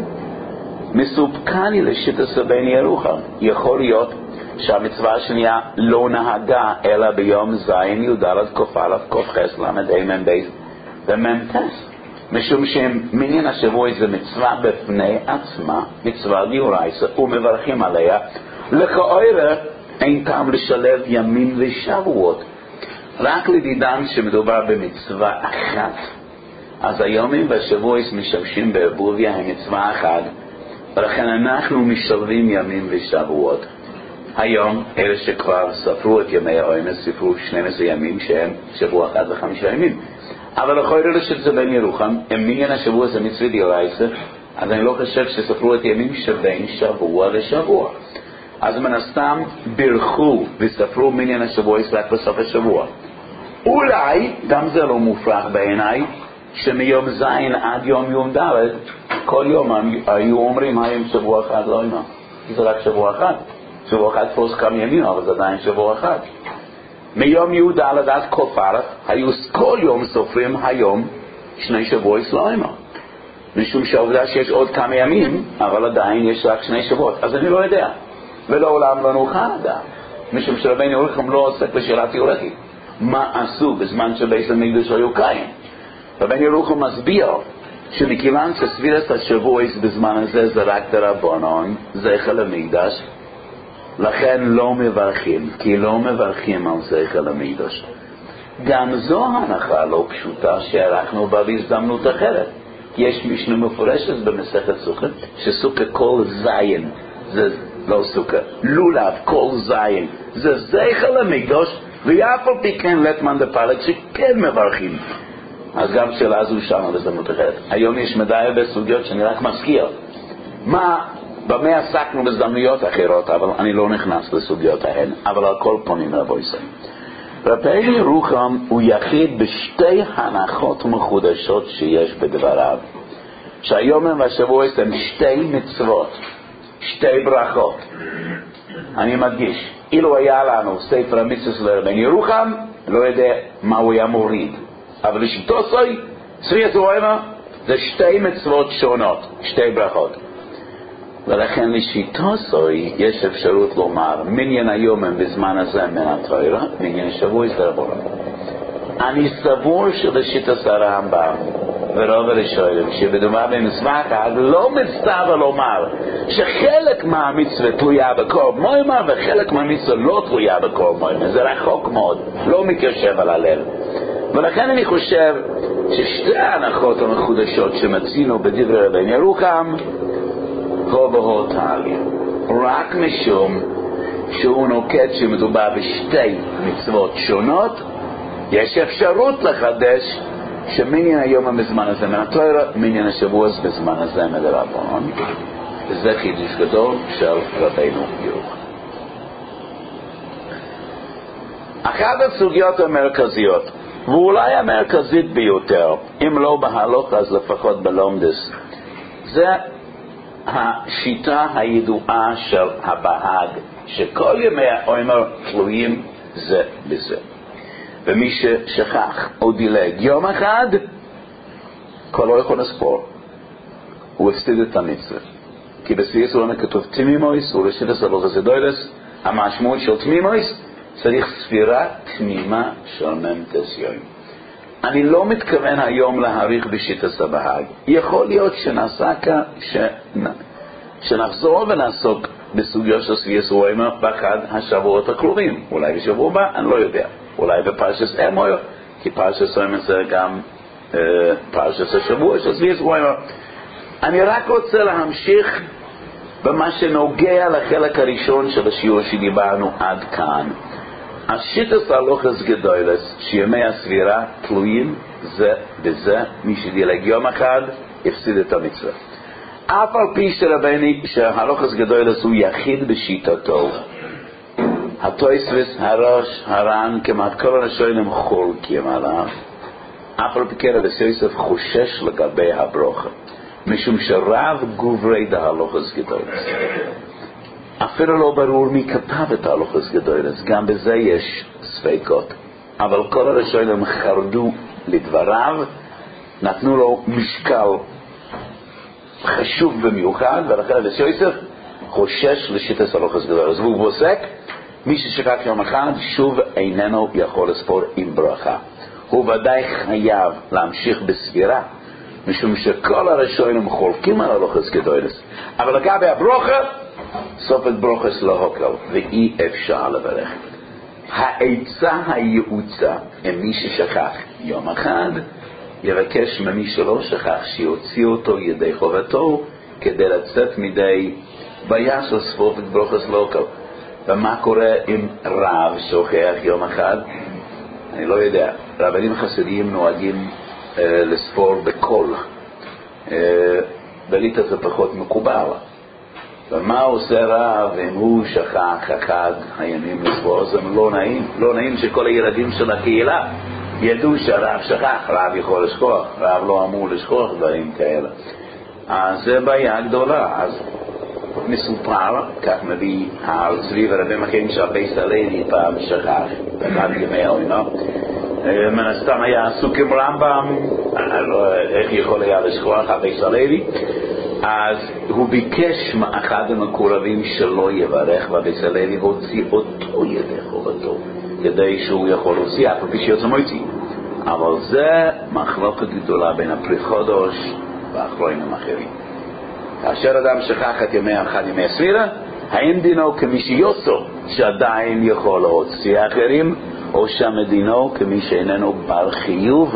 מסופקני לשיטה סבני ירוחם, יכול להיות שהמצווה השנייה לא נהגה אלא ביום זין י"ד כ"א כ"ח ל"ה מ"ב ומ"ט, משום שמניין השבוע זה מצווה בפני עצמה, מצווה דאורייתא ומברכים עליה. לכאורה אין טעם לשלב ימים ושבועות, רק לדידם שמדובר במצווה אחת, אז היומים והשבועות משמשים בערבוביה הם מצווה אחת, ולכן אנחנו משלבים ימים ושבועות. היום אלה שכבר ספרו את ימי האוימס ספרו שנים עשר ימים שהם שבוע אחד וחמישה ימים, אבל לכל אלה שזה בן ירוחם הם מניין השבוע זה מצווה דאורייתא, אז אני לא חושב שספרו את ימים שבין שבוע לשבוע, אז מן הסתם בירכו וספרו מניין השבוע רק בסוף השבוע. אולי גם זה לא מופרך בעיניי שמיום זין עד יום יום ד' כל יום היו אומרים היום שבוע אחד, לא אימה, זה רק שבוע אחד, שבוע אחד פרוס כמה ימים, אבל זה עדיין שבוע אחד. מיום י"ד עד כ"א היו כל יום סופרים היום שני שבועות, לא אימה, משום שהעובדה שיש עוד כמה ימים אבל עדיין יש רק שני שבועות, אז אני לא יודע ולעולם לא נוכל לדעת, משום שרבנו ירוחם לא עוסק בשאלה תיאורטית מה עשו בזמן שבית המקדש היו קיים. רבנו ירוחם מסביר שמכיוון שספירת השבועות בזמן הזה זה רק דרבנן, זכר המקדש, לכן לא מברכים, כי לא מברכים על זכר המקדש. גם זו הנחה לא פשוטה שערכנו בה בהזדמנות אחרת, כי יש משנה מפורשת במסכת סוכה שסוכה כל זין זה לא סוכה, לולב כל זין זה זכר למקדש, ואף על פי כן לטמן דפלג שכן מברכים. אז גם שאלה זו שם בהזדמנות אחרת. היום יש מדעי בסוגיות שאני רק מזכיר מה במה עסקנו בהזדמנויות אחרות, אבל אני לא נכנס לסוגיות ההן, אבל על כל פונים רבו ישראל. רבנו ירוחם הוא יחיד בשתי הנחות מחודשות שיש בדבריו, שהיום והשבועות הם שתי מצוות, שתי ברכות. אני מדגיש, אילו היה לנו ספר המצוות לרבנו ירוחם לא יודע מה הוא היה מוריד, אבל לשיטו סוי ספירת האוימה זה שתי מצוות שונות, שתי ברכות, ולכן לשיטו סוי יש אפשרות לומר מניין היומים בזמן הזה מן התורה, מניין שבוע זה רבו. אני סבור שלשיטה הרמב"ם ורוב הראשונים שבדומה במצווה אחת לא מצטער לומר שחלק מהמצווה תלויה בקור מוימה וחלק מהמצווה לא תלויה בקור מוימה, זה רחוק מאוד, לא מתיישב על הלב. ולכן אני חושב ששתי ההנחות המחודשות שמצינו בדברי רבנו ירוחם הו בהו תעלי, רק משום שהוא נוקט שמדובר בשתי מצוות שונות, יש אפשרות לחדש שמניין היום בזמן הזה מן התורה, מניין השבוע בזמן הזה מדרבנן. וזה חידוש גדול של רבנו ירוחם. אחת הסוגיות המרכזיות, ואולי המרכזית ביותר, אם לא בהלוך אז לפחות בלומדס, זה השיטה הידועה של הבהג, שכל ימי האוימר תלויים זה בזה. ומי ששכח או דילג יום אחד, כבר לא יכול לספור, הוא הפסיד את המצווה. כי בספירת האוימר כתוב תמימוס, ולשיטת הלוך הזדוילס, המשמעות של תמימוס, צריך ספירה תמימה של ממתס יום. אני לא מתכוון היום להעריך בשיטת הבהג. יכול להיות שנעסקה, שנחזור ונעסוק בסוגיות של ספירת האוימר באחד השבועות הקרובים. אולי בשבוע הבא, אני לא יודע. אולי בפרשת אמור, כי פרשת האוימר זה גם אה, פרשת השבוע של ספירת האוימר. אני רק רוצה להמשיך במה שנוגע לחלק הראשון של השיעור שדיברנו עד כאן. השיטת הלוחס גדולס שימי הספירה תלויים זה בזה, מי שדילג יום אחד הפסיד את המצווה. אף על פי שרבני שהלוחס גדולס הוא יחיד בשיטתו, התוספות, הראש, הר"ן, כמעט כל הראשונים חולקים עליו, אף על פי כן רבי יוסף חושש לגבי הברוכה, משום שרב גוברי דהלוכס גדולס. אפילו לא ברור מי כתב את ההלוכס גדולס, גם בזה יש ספקות. אבל כל הראשונים חרדו לדבריו, נתנו לו משקל חשוב במיוחד, ולכן רבי יוסף חושש לשיטת ההלוכס גדולס. והוא פוסק, מי ששכח יום אחד שוב איננו יכול לספור עם ברכה. הוא ודאי חייב להמשיך בספירה, משום שכל הראשונים חולקים על ההלוכס גדולס. אבל לגבי הברוכה, סופת ברוכס לא הוקל, ואי אפשר לברך. העצה הייעוצה, אם מי ששכח יום אחד, יבקש ממי שלא שכח שיוציא אותו ידי חובתו, כדי לצאת מדי בעיה של סופת ברוכס לא הוקל. ומה קורה אם רב שוכח יום אחד? אני לא יודע. רבנים חסידיים נוהגים אה, לספור בקול. אה, בליטה זה פחות מקובל. ומה עושה רב אם הוא שכח אחד הימים לספור? זה לא נעים. לא נעים שכל הילדים של הקהילה ידעו שהרב שכח. רב יכול לשכוח. רב לא אמור לשכוח דברים כאלה. אז זה בעיה גדולה. אז מסופר, כך מביא העל צבי ורבים אחרים שהבייס הלוי פעם שכח באחד ימי העונה. מן הסתם היה עסוק עם רמב"ם, איך יכול היה לשכוח הבייס הלוי? אז הוא ביקש מאחד המקורבים שלא יברך, והבייס הלוי הוציא אותו ידי חובתו, כדי שהוא יכול להוציא, אף פי שיוצא מוציא. אבל זה מחלוקת גדולה בין הפרי חודש והאחרונים אחרים. כאשר אדם שכח את ימי אחד ימי הספירה, האם דינו כמי שיוצא שעדיין יכול להוציא אחרים, או שהמדינו כמי שאיננו בר חיוב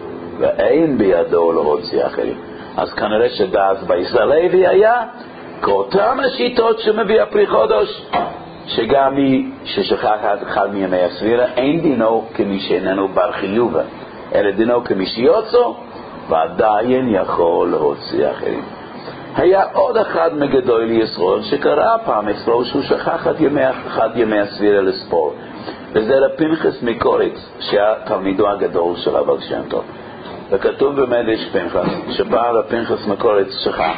ואין בידו להוציא אחרים? אז כנראה שדאז בייס הלוי היה כאותם השיטות שמביא הפרי חודש, שגם מי ששכח את אחד מימי הספירה אין דינו כמי שאיננו בר חיוב, אלא דינו כמי שיוצא ועדיין יכול להוציא אחרים. היה עוד אחד מגדול ישראל שקרא פעם אצלו שהוא שכח את ימי, אחד ימי הספירה לספור, וזה לפנחס מקוריץ, שהיה תלמידו הגדול של הבעל שם טוב. וכתוב במדרש פנחס שבא לפנחס מקוריץ שכח.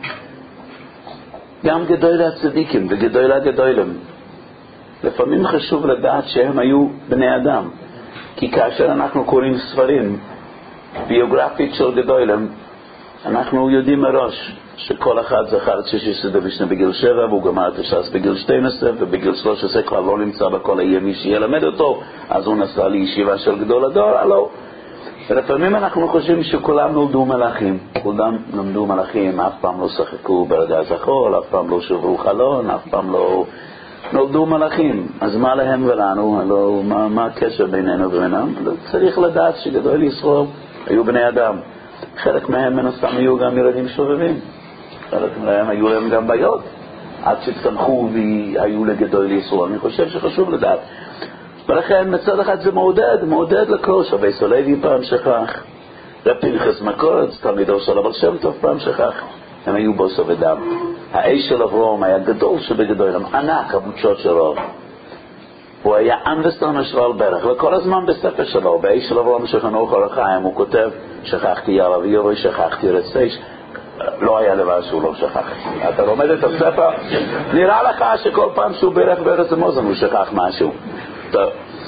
גם גדולי הצדיקים וגדולי הגדולים, לפעמים חשוב לדעת שהם היו בני אדם, כי כאשר אנחנו קוראים ספרים ביוגרפית של גדולים, אנחנו יודעים מראש שכל אחד זכר את שישי דבשנה בגיל שבע, והוא גמר את הש"ס בגיל שתים עשרה, ובגיל שלוש עשרה כבר לא נמצא בכל הימי שילמד אותו, אז הוא נסע לישיבה של גדול הדור, הלא. ולפעמים אנחנו חושבים שכולם נולדו מלאכים, כולם נולדו מלאכים, אף פעם לא שחקו ברגע זחול, אף פעם לא שברו חלון, אף פעם לא נולדו מלאכים. אז מה להם ולנו? הלא, מה, מה הקשר בינינו ובינם? צריך לדעת שגדול ישראל היו בני אדם. חלק מהם מנסם היו גם ילדים שובבים, חלק מהם היו להם גם בעיות עד שצמחו והיו לגדול ישראל. אני חושב שחשוב לדעת, ולכן מצד אחד זה מעודד מעודד לכל שבייס הלוי פעם שכח, לפנחס מקוריץ תלמידו של הבעל שם טוב פעם שכח, הם היו בוסו ודם. האיש של אברהם היה גדול שבגדולם, ענק הבוצ'ות שלו, הוא היה אנבסטון השבל ברך, וכל הזמן בספר שלו באיש של אברהם שכנו כל החיים הוא כותב שכחתי ילד ויורי, שכחתי רצש. לא היה דבר שהוא לא שכח. אתה לומד את הספר, נראה לך שכל פעם שהוא ברך בארץ המוזן הוא שכח משהו. טוב,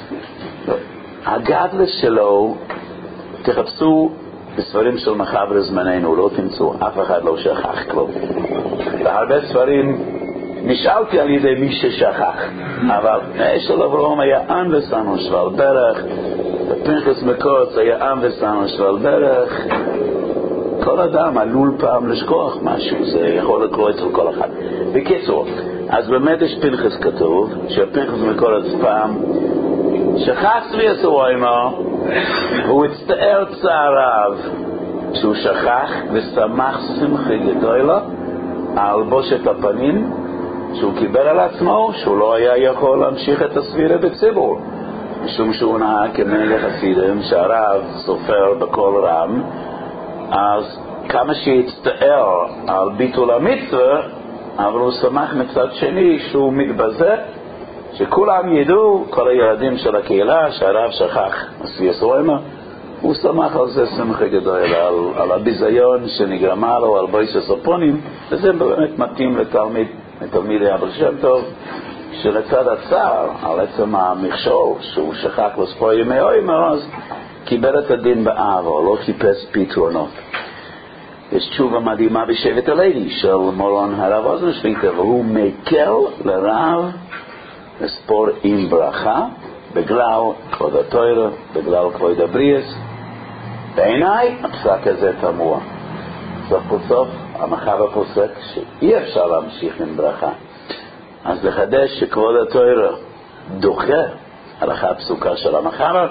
הגדלה שלו תחפשו בספרים של מחבר זמננו, לא תמצאו, אף אחד לא שכח כלום. בהרבה ספרים נשאלתי על ידי מי ששכח, אבל האיש של אברהם היה עם וסנו שבל ברך, ופנחס מקוריץ היה עם וסנו שבל ברך. כל אדם עלול פעם לשכוח משהו, זה יכול לקרוא אצל כל אחד. בקיצור, אז באמת יש פנחס כתוב, שפנחס מקוריץ פעם שכח צבי הסורימה, הוא הצטער צעריו שהוא שכח ושמח שמחי גדולה על בושת הפנים שהוא קיבל על עצמו, שהוא לא היה יכול להמשיך את הספירה בציבור, משום שהוא נהג כמלך חסידים שהרב סופר בכל רם. אז כמה שהצטער על ביטול המצווה, אבל הוא שמח מצד שני שהוא מתבזה שכולם ידעו, כל הילדים של הקהילה, שהרב שכח צבי הסורימה, הוא שמח על זה שמחה גדול, על, על הביזיון שנגרמה לו, על בויס הסופונים, וזה באמת מתאים לתלמיד, לתלמיד אבא שם טוב, שלצד הצער, על עצם המכשול, שהוא שכח לספור ימי אוימר, אז קיבל את הדין באהבה, לא חיפש פתרונות. יש תשובה מדהימה בשבט הלוי של מורון הרב אוזן שליטה, והוא מקל לרב לספור עם ברכה, בגלל כבוד התורה, בגלל כבוד הבריאס. בעיניי הפסק הזה תמוה. סוף כל סוף המחבר פוסק שאי אפשר להמשיך עם ברכה. אז לחדש שכבוד התורה דוחה הלכה הפסוקה של המחבר,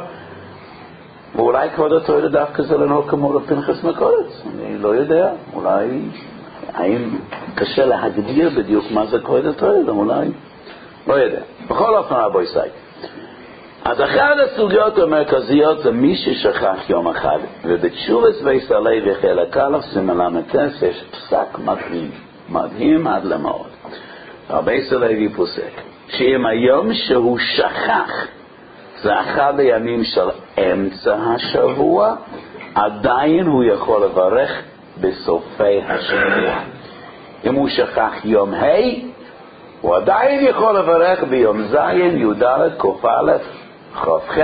ואולי כבוד התורה דווקא זה לנהוג כמו לפנחס מקורץ. אני לא יודע, אולי האם קשה להגדיר בדיוק מה זה כבוד התורה, ואולי לא יודע. בכל אופן רבו ישראל, אז אחת הסוגיות המרכזיות זה מי ששכח יום אחד, ובתשובס בייס הלוי חלק א' סימן למ"ס יש פסק מדהים, מדהים עד למאוד. בייס הלוי פוסק שאם היום שהוא שכח זה אחד הימים של אמצע השבוע, עדיין הוא יכול לברך בסופי השבוע. אם הוא שכח יום ה' הוא עדיין יכול לברך ביום זין, י"ד, ק"א, כ"ח,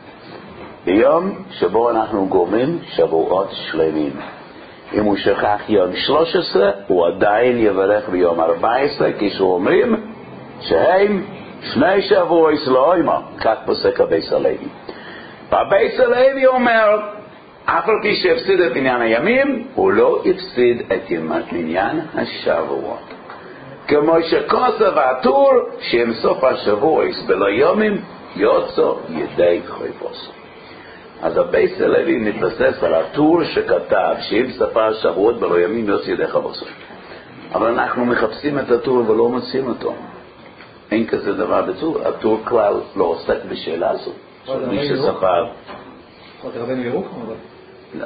ביום שבו אנחנו גומרים שבועות שלמים. אם הוא שכח יום שלוש עשרה, הוא עדיין יברך ביום ארבע עשרה, כשהוא אומרים שהם שני שבועות לאוימה, כך פוסק הבייס הלוי. והבייס הלוי אומר, אף על פי שהפסיד את עניין הימים, הוא לא הפסיד את עניין השבוע. כמו שכוסף הטור, שהם סוף השבוע בלא יומים, יוצא ידי חויבוס. אז הבייס הלוי מתבסס על הטור שכתב שאם ספר השבועות בלא ימים יוצא ידי חויבוס. אבל אנחנו מחפשים את הטור ולא מוצאים אותו. אין כזה דבר בטור. הטור כלל לא עוסק בשאלה הזו. מי שספר...
עוד רבנו ירוחם?
לא.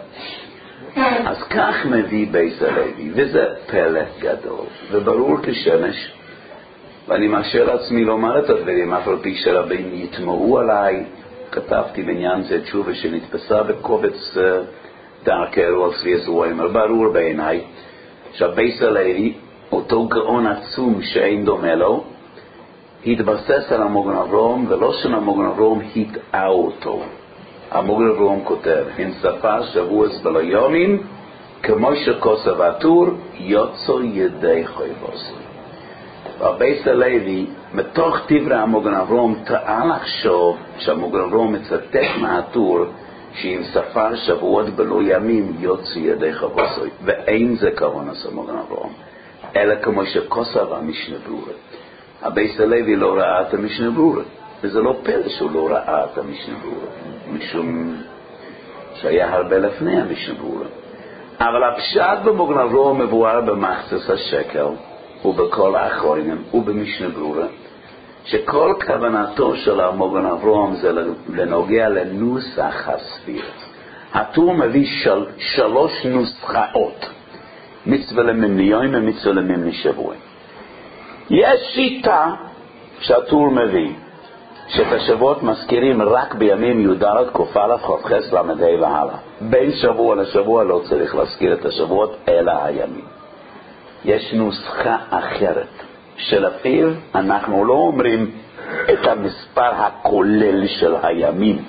אז כך מביא בייס הלוי, וזה פלא גדול, וברור כשמש, ואני מרשה לעצמי לומר את הדברים, אף על פי שרבים יתמעו עליי. כתבתי בעניין זה תשובה שנתפסה בקובץ דרכו על צבי זוהימר. ברור בעיניי שהבייס הלוי, אותו גאון עצום שאין דומה לו, התבסס על המוגן אברהם, ולא שהמוגן אברהם הטעה אותו. המוגן אברהם כותב, אם ספר שבוע בלא יומים, כמו שכוסף הטור, יוצא ידי חויבוס. והבייס הלוי, מתוך דברי המוגן אברהם, טעה לחשוב שהמוגן אברהם מצטט מהטור, שאם ספר שבועות בלא ימים, יוצא ידי חויבוס. ואין זה כוונה של המוגן אברהם, אלא כמו שכוסף המשנה ברורה. הבייס הלוי לא ראה את המשנה ברורה, וזה לא פלא שהוא לא ראה את המשנה ברורה, משום שהיה הרבה לפני המשנה ברורה. אבל הפשט במוגן אברהם מבואר במחסס השקל ובכל האחרונים ובמשנה ברורה, שכל כוונתו של המוגן אברהם זה לנוגע לנוסח הספירה. הטור מביא של, שלוש נוסחאות, מצווה לממליון ומצווה לממלי שבוע. יש שיטה שהטור מביא, שאת השבועות מזכירים רק בימים י"ד, ק"א, כ"ח, ל"ה והלאה. בין שבוע לשבוע לא צריך להזכיר את השבועות אלא הימים. יש נוסחה אחרת, שלפיו אנחנו לא אומרים את המספר הכולל של הימים.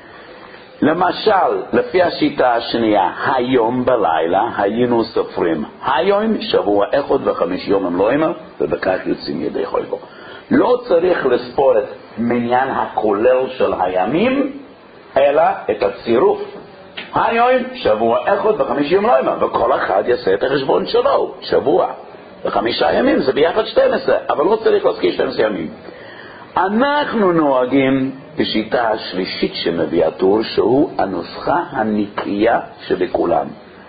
למשל, לפי השיטה השנייה, היום בלילה היינו סופרים היום שבוע אחד וחמיש יום הם לא אמר, ובכך יוצאים ידי חויבו. לא צריך לספור את מניין הכולל של הימים, אלא את הצירוף. היום שבוע אחד וחמיש יום לא אמר, וכל אחד יעשה את החשבון שלו. שבוע וחמישה ימים זה ביחד שתים עשרה, אבל לא צריך להזכיר שתים עשרה ימים. אנחנו נוהגים בשיטה השלישית שמביא הטור, שהוא הנוסחה הנקייה שבכולם.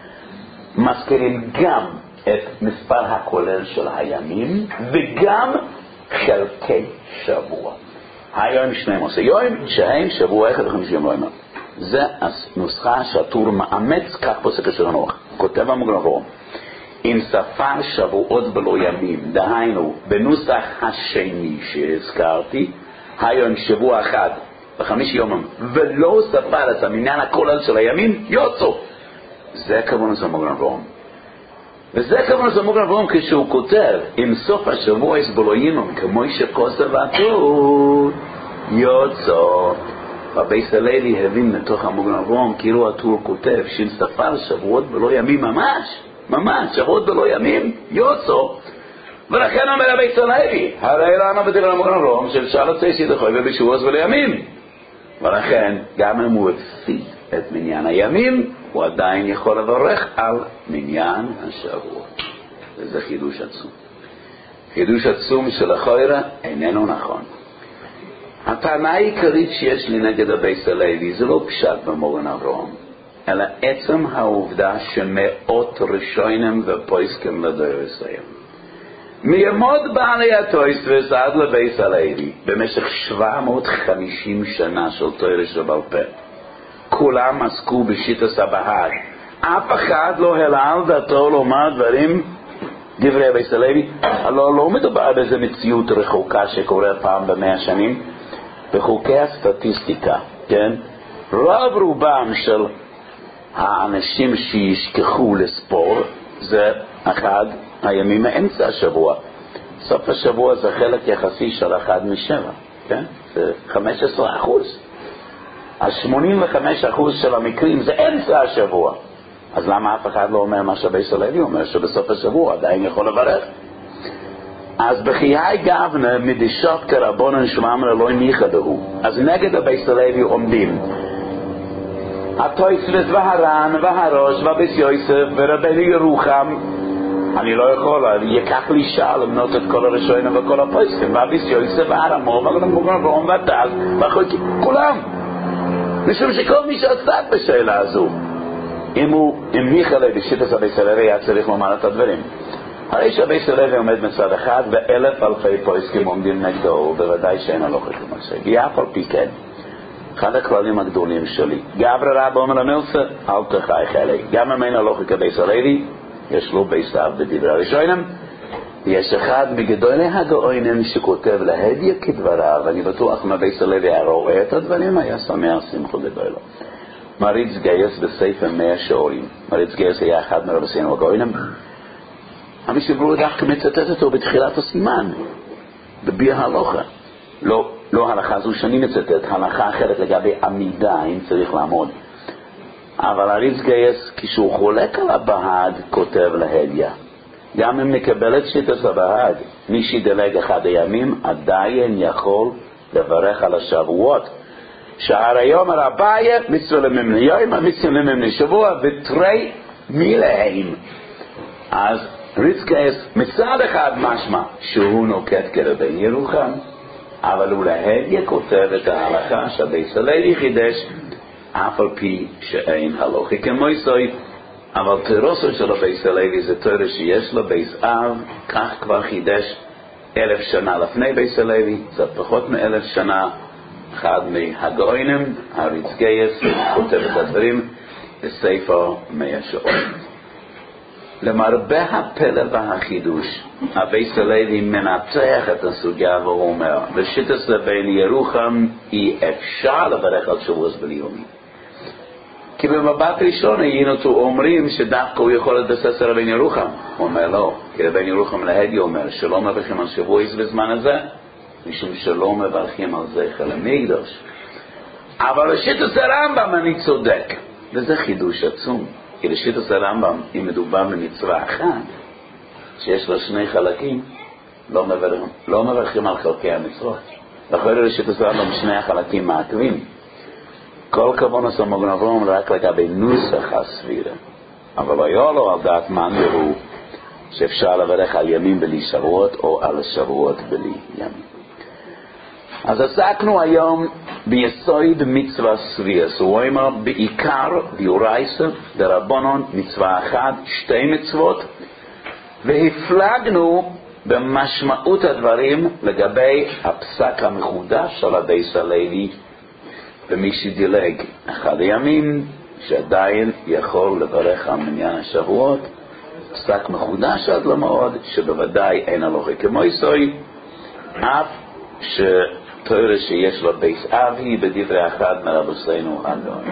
מזכירים גם את מספר הכולל של הימים, וגם חלקי שבוע. היום שנים עושה יום, שהם שבוע אחד וחמיש יום לא אמר. זה הנוסחה שהטור מאמץ, כך פוסק של הנוח. כותב המוגן אברהם, אם ספר שבועות בלא ימים, דהיינו בנוסח השני שהזכרתי, היום שבוע אחד בחמישי יומם, ולא ספר את המניין הכולל של הימים, יוצאו. זה כוונת המוגן אברהם. וזה כוונת המוגן אברהם כשהוא כותב, אם סוף השבוע יסבולו יינום, כמו שכוסף הטור, יוצאו. הבייס הלוי הבין מתוך המוגן אברהם, כאילו הטור כותב, שאם ספר שבועות בלא ימים ממש, ממש, שבועות בלא ימים, יוצאו. ולכן אומר הבייס הלוי, הרי לנו בדבר המוגן אברהם, של שאל עצי שידחוי ובשבועות בלא ימים. ולכן, גם אם הוא הפסיד את מניין הימים, הוא עדיין יכול לברך על מניין השבועות. וזה חידוש עצום. חידוש עצום של החוירה איננו נכון. הטענה העיקרית שיש לי נגד הבייס הלוי זה לא פשט במוגן אברהם, אלא עצם העובדה שמאות ראשונים ופויסקים לדורסים. מימות בעלי התויספס עד לבייס הלוי, במשך שבע מאות וחמישים שנה של תורה שבעל פה, כולם עסקו בשיטת הבהאי. אף אחד לא העלה על דעתו לומר דברים דברי הבייס הלוי. הלוא לא מדובר באיזו מציאות רחוקה שקורה פעם במאה שנים. בחוקי הסטטיסטיקה, כן? רוב רובם של האנשים שישכחו לספור זה אחד הימים מאמצע השבוע. סוף השבוע זה חלק יחסי של אחד משבע, כן? זה חמש עשרה אחוז. אז שמונים וחמישה אחוז של המקרים זה אמצע השבוע. אז למה אף אחד לא אומר מה שהבייס הלוי אומר, שבסוף השבוע עדיין יכול לברך? אז בחיי גבנה מדשות כרבונן שמאמר אלוהים ייחדהו. אז נגד הבייס הלוי עומדים התויספס והר"ן והראש והבייס יוסף ורבנו ירוחם. אני לא יכול, ייקח לי שעה למנות את כל הראשונים וכל הפויסקים, והבייס יוסף והרמו והמוגן אברהם והטל כולם, משום שכל מי שעסק בשאלה הזו, אם הוא אם ייחלה בשיטת הבייס הלוי היה צריך לומר את הדברים. הרי שהבייס הלוי עומד מצד אחד ואלף אלפי פויסקים עומדים נגדו, בוודאי שאין הלוכת למעשה. ואף על פי כן, אחד הכללים הגדולים שלי, גברא רבא אומר למלסה, אל תחייך אלי. גם אם אין הלוכת כבייס הלוי, יש לו בייס אב בדברי הראשונים. יש אחד מגדולי הגאונים שכותב להדיה כדבריו, ואני בטוח מהבייס הלוי הרואה את הדברים, היה שמח שמחו גדולו. מריץ גייס בספר מאה שעורים. מריץ גייס היה אחד מרבסינו הגאונים. המשברור דווקא מצטט אותו בתחילת הסימן, בביר הלוכה. לא, לא הלכה זו שאני מצטט, הלכה אחרת לגבי עמידה, אם צריך לעמוד. אבל הריץ גייס, כשהוא חולק על הבהד, כותב להדיה. גם אם נקבל את שיטת הבהד, מי שדלג אחד הימים, עדיין יכול לברך על השבועות. שער היום הרבייה, מצולמים ליום, מצולמים לשבוע, ותרי מילאים. אז ריץ גייס מצד אחד משמע שהוא נוקט כרבן ירוחם, אבל הוא להדיה כותב את ההלכה שהבייס הלוי חידש, אף על פי שאין הלוכי כמויסוי. אבל תירוסו של הבייס הלוי זה תורה שיש לו בייס אב, כך כבר חידש אלף שנה לפני בייס הלוי, זה פחות מאלף שנה. אחד מהגאונים, הריץ גייס, כותב את הדברים בספר מאה שעורים. למרבה הפלא והחידוש, הבייס הלוי מנתח את הסוגיה והוא אומר, בשיטת רבן ירוחם אי אפשר לברך על שבועות בלי יומי. כי במבט ראשון היינו אומרים שדווקא הוא יכול להתבסס על רבן ירוחם. הוא אומר לא, כי רבן ירוחם להדיה אומר שלא מברכים על שבועות בזמן הזה, משום שלא מברכים על זכר למקדש. אבל בשיטת הרמב"ם אני צודק, וזה חידוש עצום. כי בשיטת הרמב"ם, אם מדובר במצווה אחת שיש לה שני חלקים, לא מברכים, לא מברכים על חלקי המצוות. לכן בשיטת הרמב"ם שני החלקים מעכבים. כל כוונת המוגן אברהם רק לגבי נוסח הסבירה, אבל היה לו על דעת מאן דהוא שאפשר לברך על ימים בלי שבועות או על שבועות בלי ימים. אז עסקנו היום ביסוד מצווה סביאס. הוא אומר בעיקר דיורייסה דרבנון מצווה אחת, שתי מצוות, והפלגנו במשמעות הדברים לגבי הפסק המחודש של הבייס הלוי ומי שדילג אחד הימים שעדיין יכול לברך על מניין השבועות. פסק מחודש עד למאוד שבוודאי אין הלוכי כמויסוי, אף תורה שיש לו בייס אבי בדברי אחד מרבוסינו הגאון.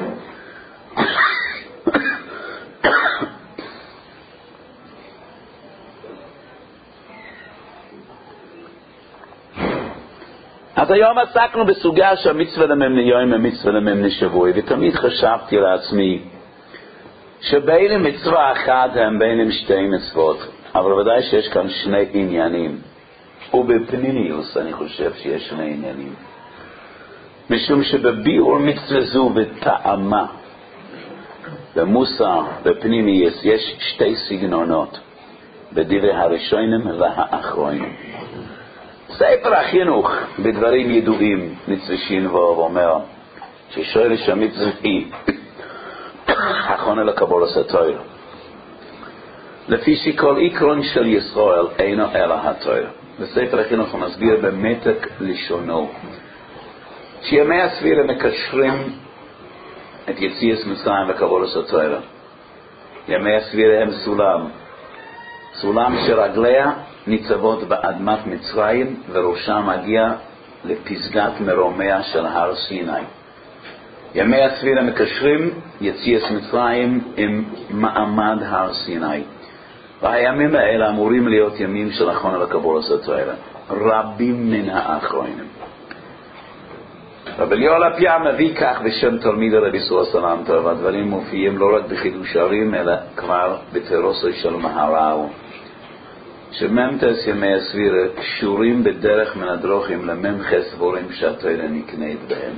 אז היום עסקנו בסוגיה שהמצווה לממני יום ומצווה לממני שבועי, ותמיד חשבתי לעצמי שבין מצווה אחת הם בין שתי מצוות, אבל ודאי שיש כאן שני עניינים, ובפנימיוס אני חושב שיש שני עניינים, משום שבביאור מצווה זו וטעמה במוסר בפנימיוס יש שתי סגנונות, בדברי הראשונים והאחרונים. ספר החינוך בדברים ידועים מצווה שינבו ואומר ששורש המצווה היא הכנה לקבולת התורה, לפי שכל עיקרון של ישראל אינו אלא התורה. בספר החינוך הוא מסביר במתק לשונו שימי הספירה מקשרים את יציאת מצרים וקבולת התורה. ימי הספירה הם סולם, סולם שרגליה ניצבות באדמת מצרים וראשה מגיע לפסגת מרומיה של הר סיני. ימי הספירה מקשרים יציאת מצרים עם מעמד הר סיני, והימים האלה אמורים להיות ימים של הכנה לקבולת התורה. רבים מן האחרונים. רבי אליהו לפיה מביא כך בשם תלמיד רבי סור סלנטר, והדברים מופיעים לא רק בחידוש הרים אלא כבר בתירוסו של מהר"ל, שממתס ימי הספירה קשורים בדרך מן הדרוכים לממחס סבורים שהתורה נקנית בהם.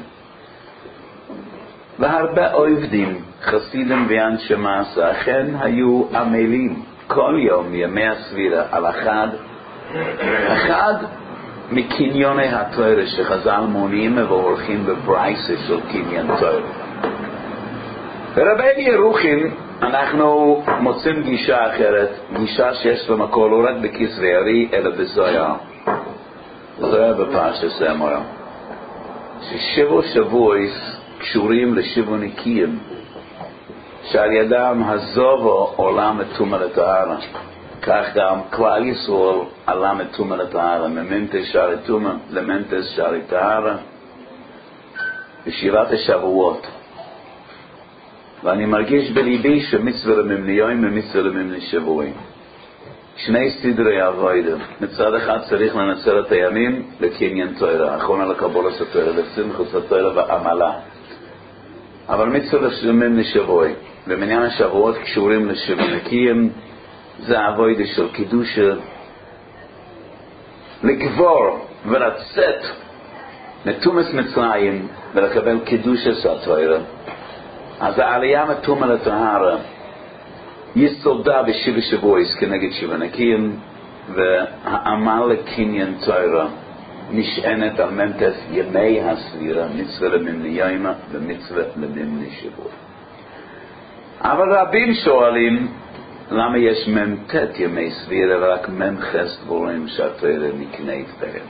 והרבה עובדים חסידים ואנשי מעשה אכן היו עמלים כל יום ימי הספירה על אחד אחד מקניוני התורה שחז"ל מונים והולכים בברייסה של קניין תורה. ברבי ירוחם אנחנו מוצאים גישה אחרת, גישה שיש לה מקור לא רק בכסרי ארי אלא בזוהר. זוהר בפרשת אמור ששבו שבועות קשורים לשבו נקיים שעל ידם הזובו עולם מטומאה לטהרה, כך גם כלל ישראל עלה מטומאה לטהרה, ממנטס שערי טומאה למנטס שערי טהרה בשבעת השבועות. ואני מרגיש בליבי שמצווה לממני יום ומצווה לממני שבועי, שני סדרי עבודה. מצד אחד צריך לנצל את הימים לקניין תורה, הכנה לקבולת התורה, לשמחת התורה ועמלה, אבל מצווה לממני שבועי במניין השבועות קשורים לשבע נקיים. זה עבודה של קידוש, לגבור ולצאת מטומאת מצרים ולקבל קידוש של התורה. אז העלייה מטומאה לטהרה יסודה בשבע שבועות כנגד שבע נקיים, והעמל לקניין תורה נשענת על ממתס ימי הספירה, מצווה לממני יום ומצווה לממני שבוע. אבל רבים שואלים למה יש ממתת ימי ספירה ורק ממחס דבורים שהתורה נקנית בהם.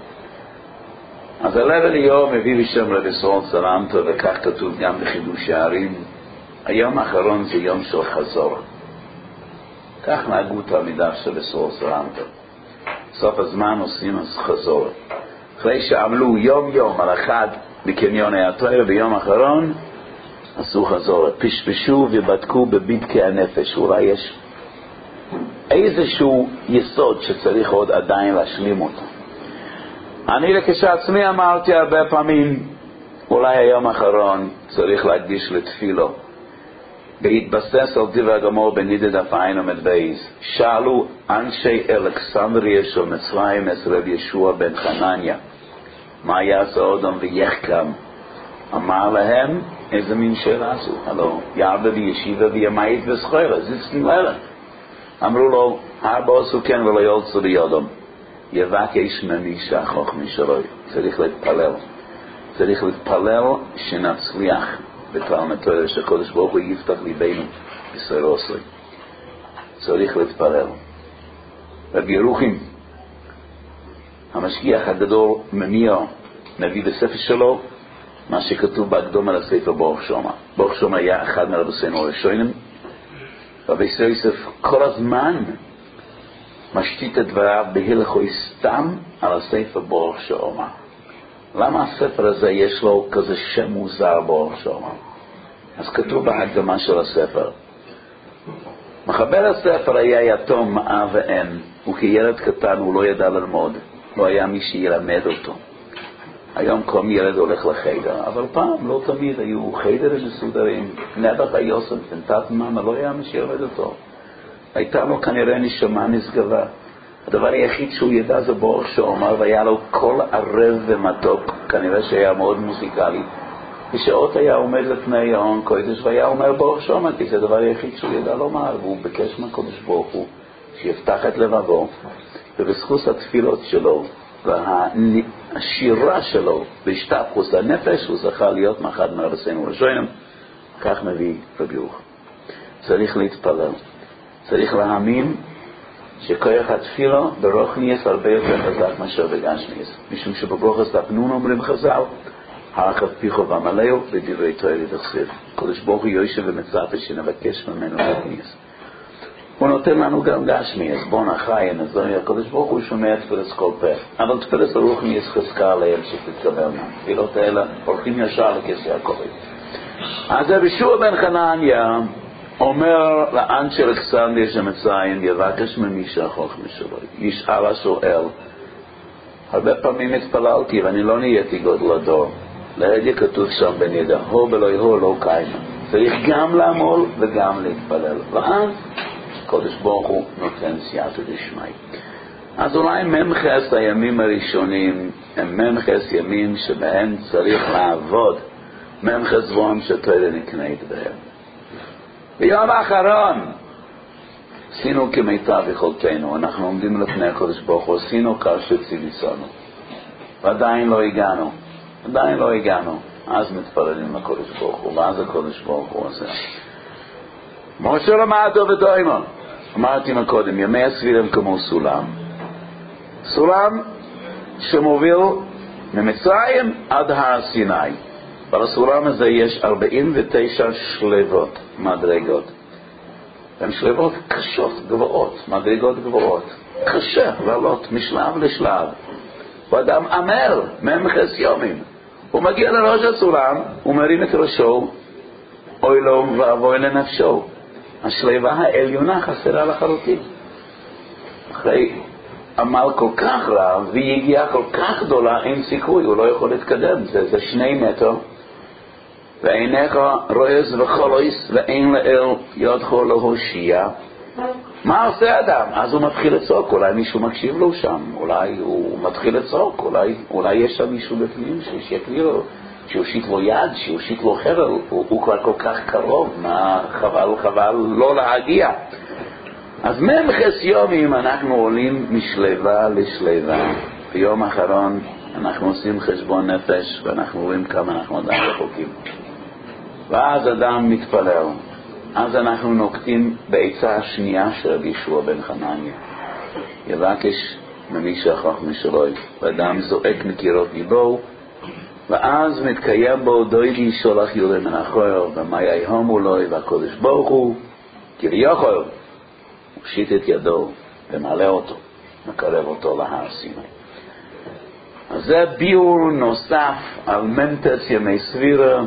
אז הרב אליהו מביא בשם רבי סור סלנטר, וכך כתוב גם בחידוש הערים, היום האחרון זה יום של חזור. כך נהגו תלמידיו של רבי סור סלנטר. סוף הזמן עושים חזור. אחרי שעמלו יום יום על אחד בקניוני התורה, ביום האחרון עשו חזור. פשפשו ובדקו בבדקי הנפש, אולי יש איזשהו יסוד שצריך עוד עדיין להשלים אותו. אני לכשעצמי אמרתי הרבה פעמים, אולי היום האחרון צריך להקדיש לתפילו, בהתבסס על דברי הגמור בנידה דף עין עמוד בייס. שאלו אנשי אלכסנדריה של מצרים את רב ישוע בן חנניה, מה יעשה אדם ויחכם? אמר להם, איזה מין שאלה זו? הלא, ירבה וישיבה וימית וסחורה, זיצן לילה. אמרו לו, הרבה עשו כן ולא יולצו בידם. יבקש ממי שהחוכמה שלו. צריך להתפלל. צריך להתפלל שנצליח בתלמוד תורה, שהקדוש ברוך הוא יפתח ליבנו בסירוסי. צריך להתפלל. רבי ירוחם, המשגיח הגדול ממיר, מביא בספר שלו מה שכתוב בהקדומה לספר ברוך שומע. ברוך שומע היה אחד מרבוסינו הראשונים, רבי יוסף כל הזמן משתית את דבריו בהלכו סתם על הספר ברוך שומע. למה הספר הזה יש לו כזה שם מוזר בו שם? אז כתוב בהקדמה של הספר. מחבר הספר היה יתום מאב ואם, וכילד קטן הוא לא ידע ללמוד, לא היה מי שילמד אותו. היום כל ילד הולך לחדר, אבל פעם לא תמיד היו חדרים מסודרים. נבח היוסף בנתת מאמה לא היה מי שילמד אותו. הייתה לו כנראה נשמה נשגבה. הדבר היחיד שהוא ידע זה ברוך שאומר, והיה לו קול ערב ומתוק, כנראה שהיה מאוד מוזיקלי. בשעות היה עומד לפני ירון קודש והיה אומר ברוך שאומר, כי זה הדבר היחיד שהוא ידע לומר, והוא בקש מהקודש ברוך הוא שיפתח את לבבו, ובזכות התפילות שלו והשירה שלו והשתפכות הנפש הוא זכה להיות מאחד מארצנו ראשונים. כך מביא רבי יוחנן. צריך להתפלל, צריך להאמין שכוח התפילה ברוחניס הרבה יותר חזק מאשר בגשמיס, משום שבברוכס דפנון אומרים חז"ל, הרחב פיחו ומלאו בדברי תורה דכתיב. הקדוש ברוך הוא יושב ומצפה שנבקש ממנו רוחניס. הוא נותן לנו גם גשמיס, בוא נחי נזורי. הקדוש ברוך הוא שומע תפילת כל פה, אבל תפילת הרוחניס חזקה עליהם שתתקבלנה. תפילות האלה הולכים ישר לכיסא הכובד. אז רבי יהושע בן חנניה אומר לאנשי אלכסנדריה שמציין, יבקש ממי שהחוכמה שלו, ישאל השואל. הרבה פעמים התפללתי ואני לא נהייתי גודל הדור. לרגע כתוב שם בן ידע, הו בלוי הו לא קיימה. צריך גם לעמול וגם להתפלל. ואז קודש ברוך הוא נותן סייעתא דשמיא. אז אולי ממחס הימים הראשונים הם ממחס ימים שבהם צריך לעבוד. ממחס זבוהם שתורה נקנית בהם. ביום האחרון עשינו כמיטב יכולתנו, אנחנו עומדים לפני הקודש ברוך הוא, עשינו כל שציווינו, ועדיין לא הגענו, עדיין לא הגענו. אז מתפללים לקודש ברוך הוא, ואז הקודש ברוך הוא עושה. משה למדו ודוימו, אמרתי מקודם, ימי הסביב הם כמו סולם, סולם שמוביל ממצרים עד הר סיני. בסולם הזה יש ארבעים ותשע שלבות, מדרגות. הן שלבות קשות, גבוהות, מדרגות גבוהות. קשה לעלות משלב לשלב. ואדם אמר, ממחס יומים. הוא מגיע לראש הסולם, הוא מרים את ראשו, אוי לו ואבוי לנפשו. השלבה העליונה חסרה לחלוטין. אחרי עמל כל כך רב, ויגיעה כל כך גדולה, אין סיכוי, הוא לא יכול להתקדם. זה, זה שני מטר. ועיניך רויס וחולויס ואין לאל יודך להושיע. מה עושה אדם? אז הוא מתחיל לצעוק, אולי מישהו מקשיב לו שם, אולי הוא מתחיל לצעוק, אולי, אולי יש שם מישהו בפנים שיקריא לו, שיושיט לו יד, שיושיט לו חבל, הוא, הוא כבר כל כך קרוב, מה חבל חבל לא להגיע. אז ממחס יומים אנחנו עולים משלבה לשלבה. ביום האחרון אנחנו עושים חשבון נפש ואנחנו רואים כמה אנחנו עדיין רחוקים. ואז אדם מתפלל. אז אנחנו נוקטים בעצה השנייה של רבי יהושע בן חנניה. יבקש ממי שהחוכמה שלו, ואדם זועק מקירות ליבו, ואז מתקיים בו דוידי שולח יורה מן החור, ומה יהומו לו, והקודש ברוך הוא, כביכול, מושיט את ידו ומעלה אותו, מקרב אותו להר סיני. אז זה ביאור נוסף על ממתס ימי סבירה,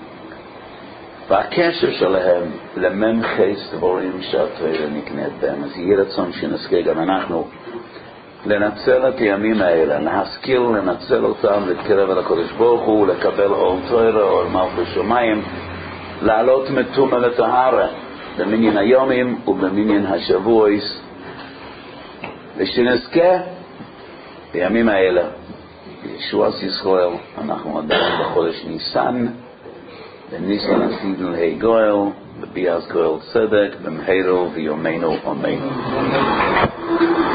והקשר שלהם לממחס דבורים שהתורה נקנית בהם. אז יהיה רצון שנזכה גם אנחנו לנצל את הימים האלה, להשכיל לנצל אותם, להתקרב אל הקדוש ברוך הוא, לקבל אור תורה, אור מלכות שמיים, לעלות מטומאה לטהרה במניין היומים ובמניין השבועס, ושנזכה בימים האלה ישועס ישראל. אנחנו עדיין בחודש ניסן, בניסן עשינו להי גואל, בביאז גואל צדק, במהרו ויומנו אמן.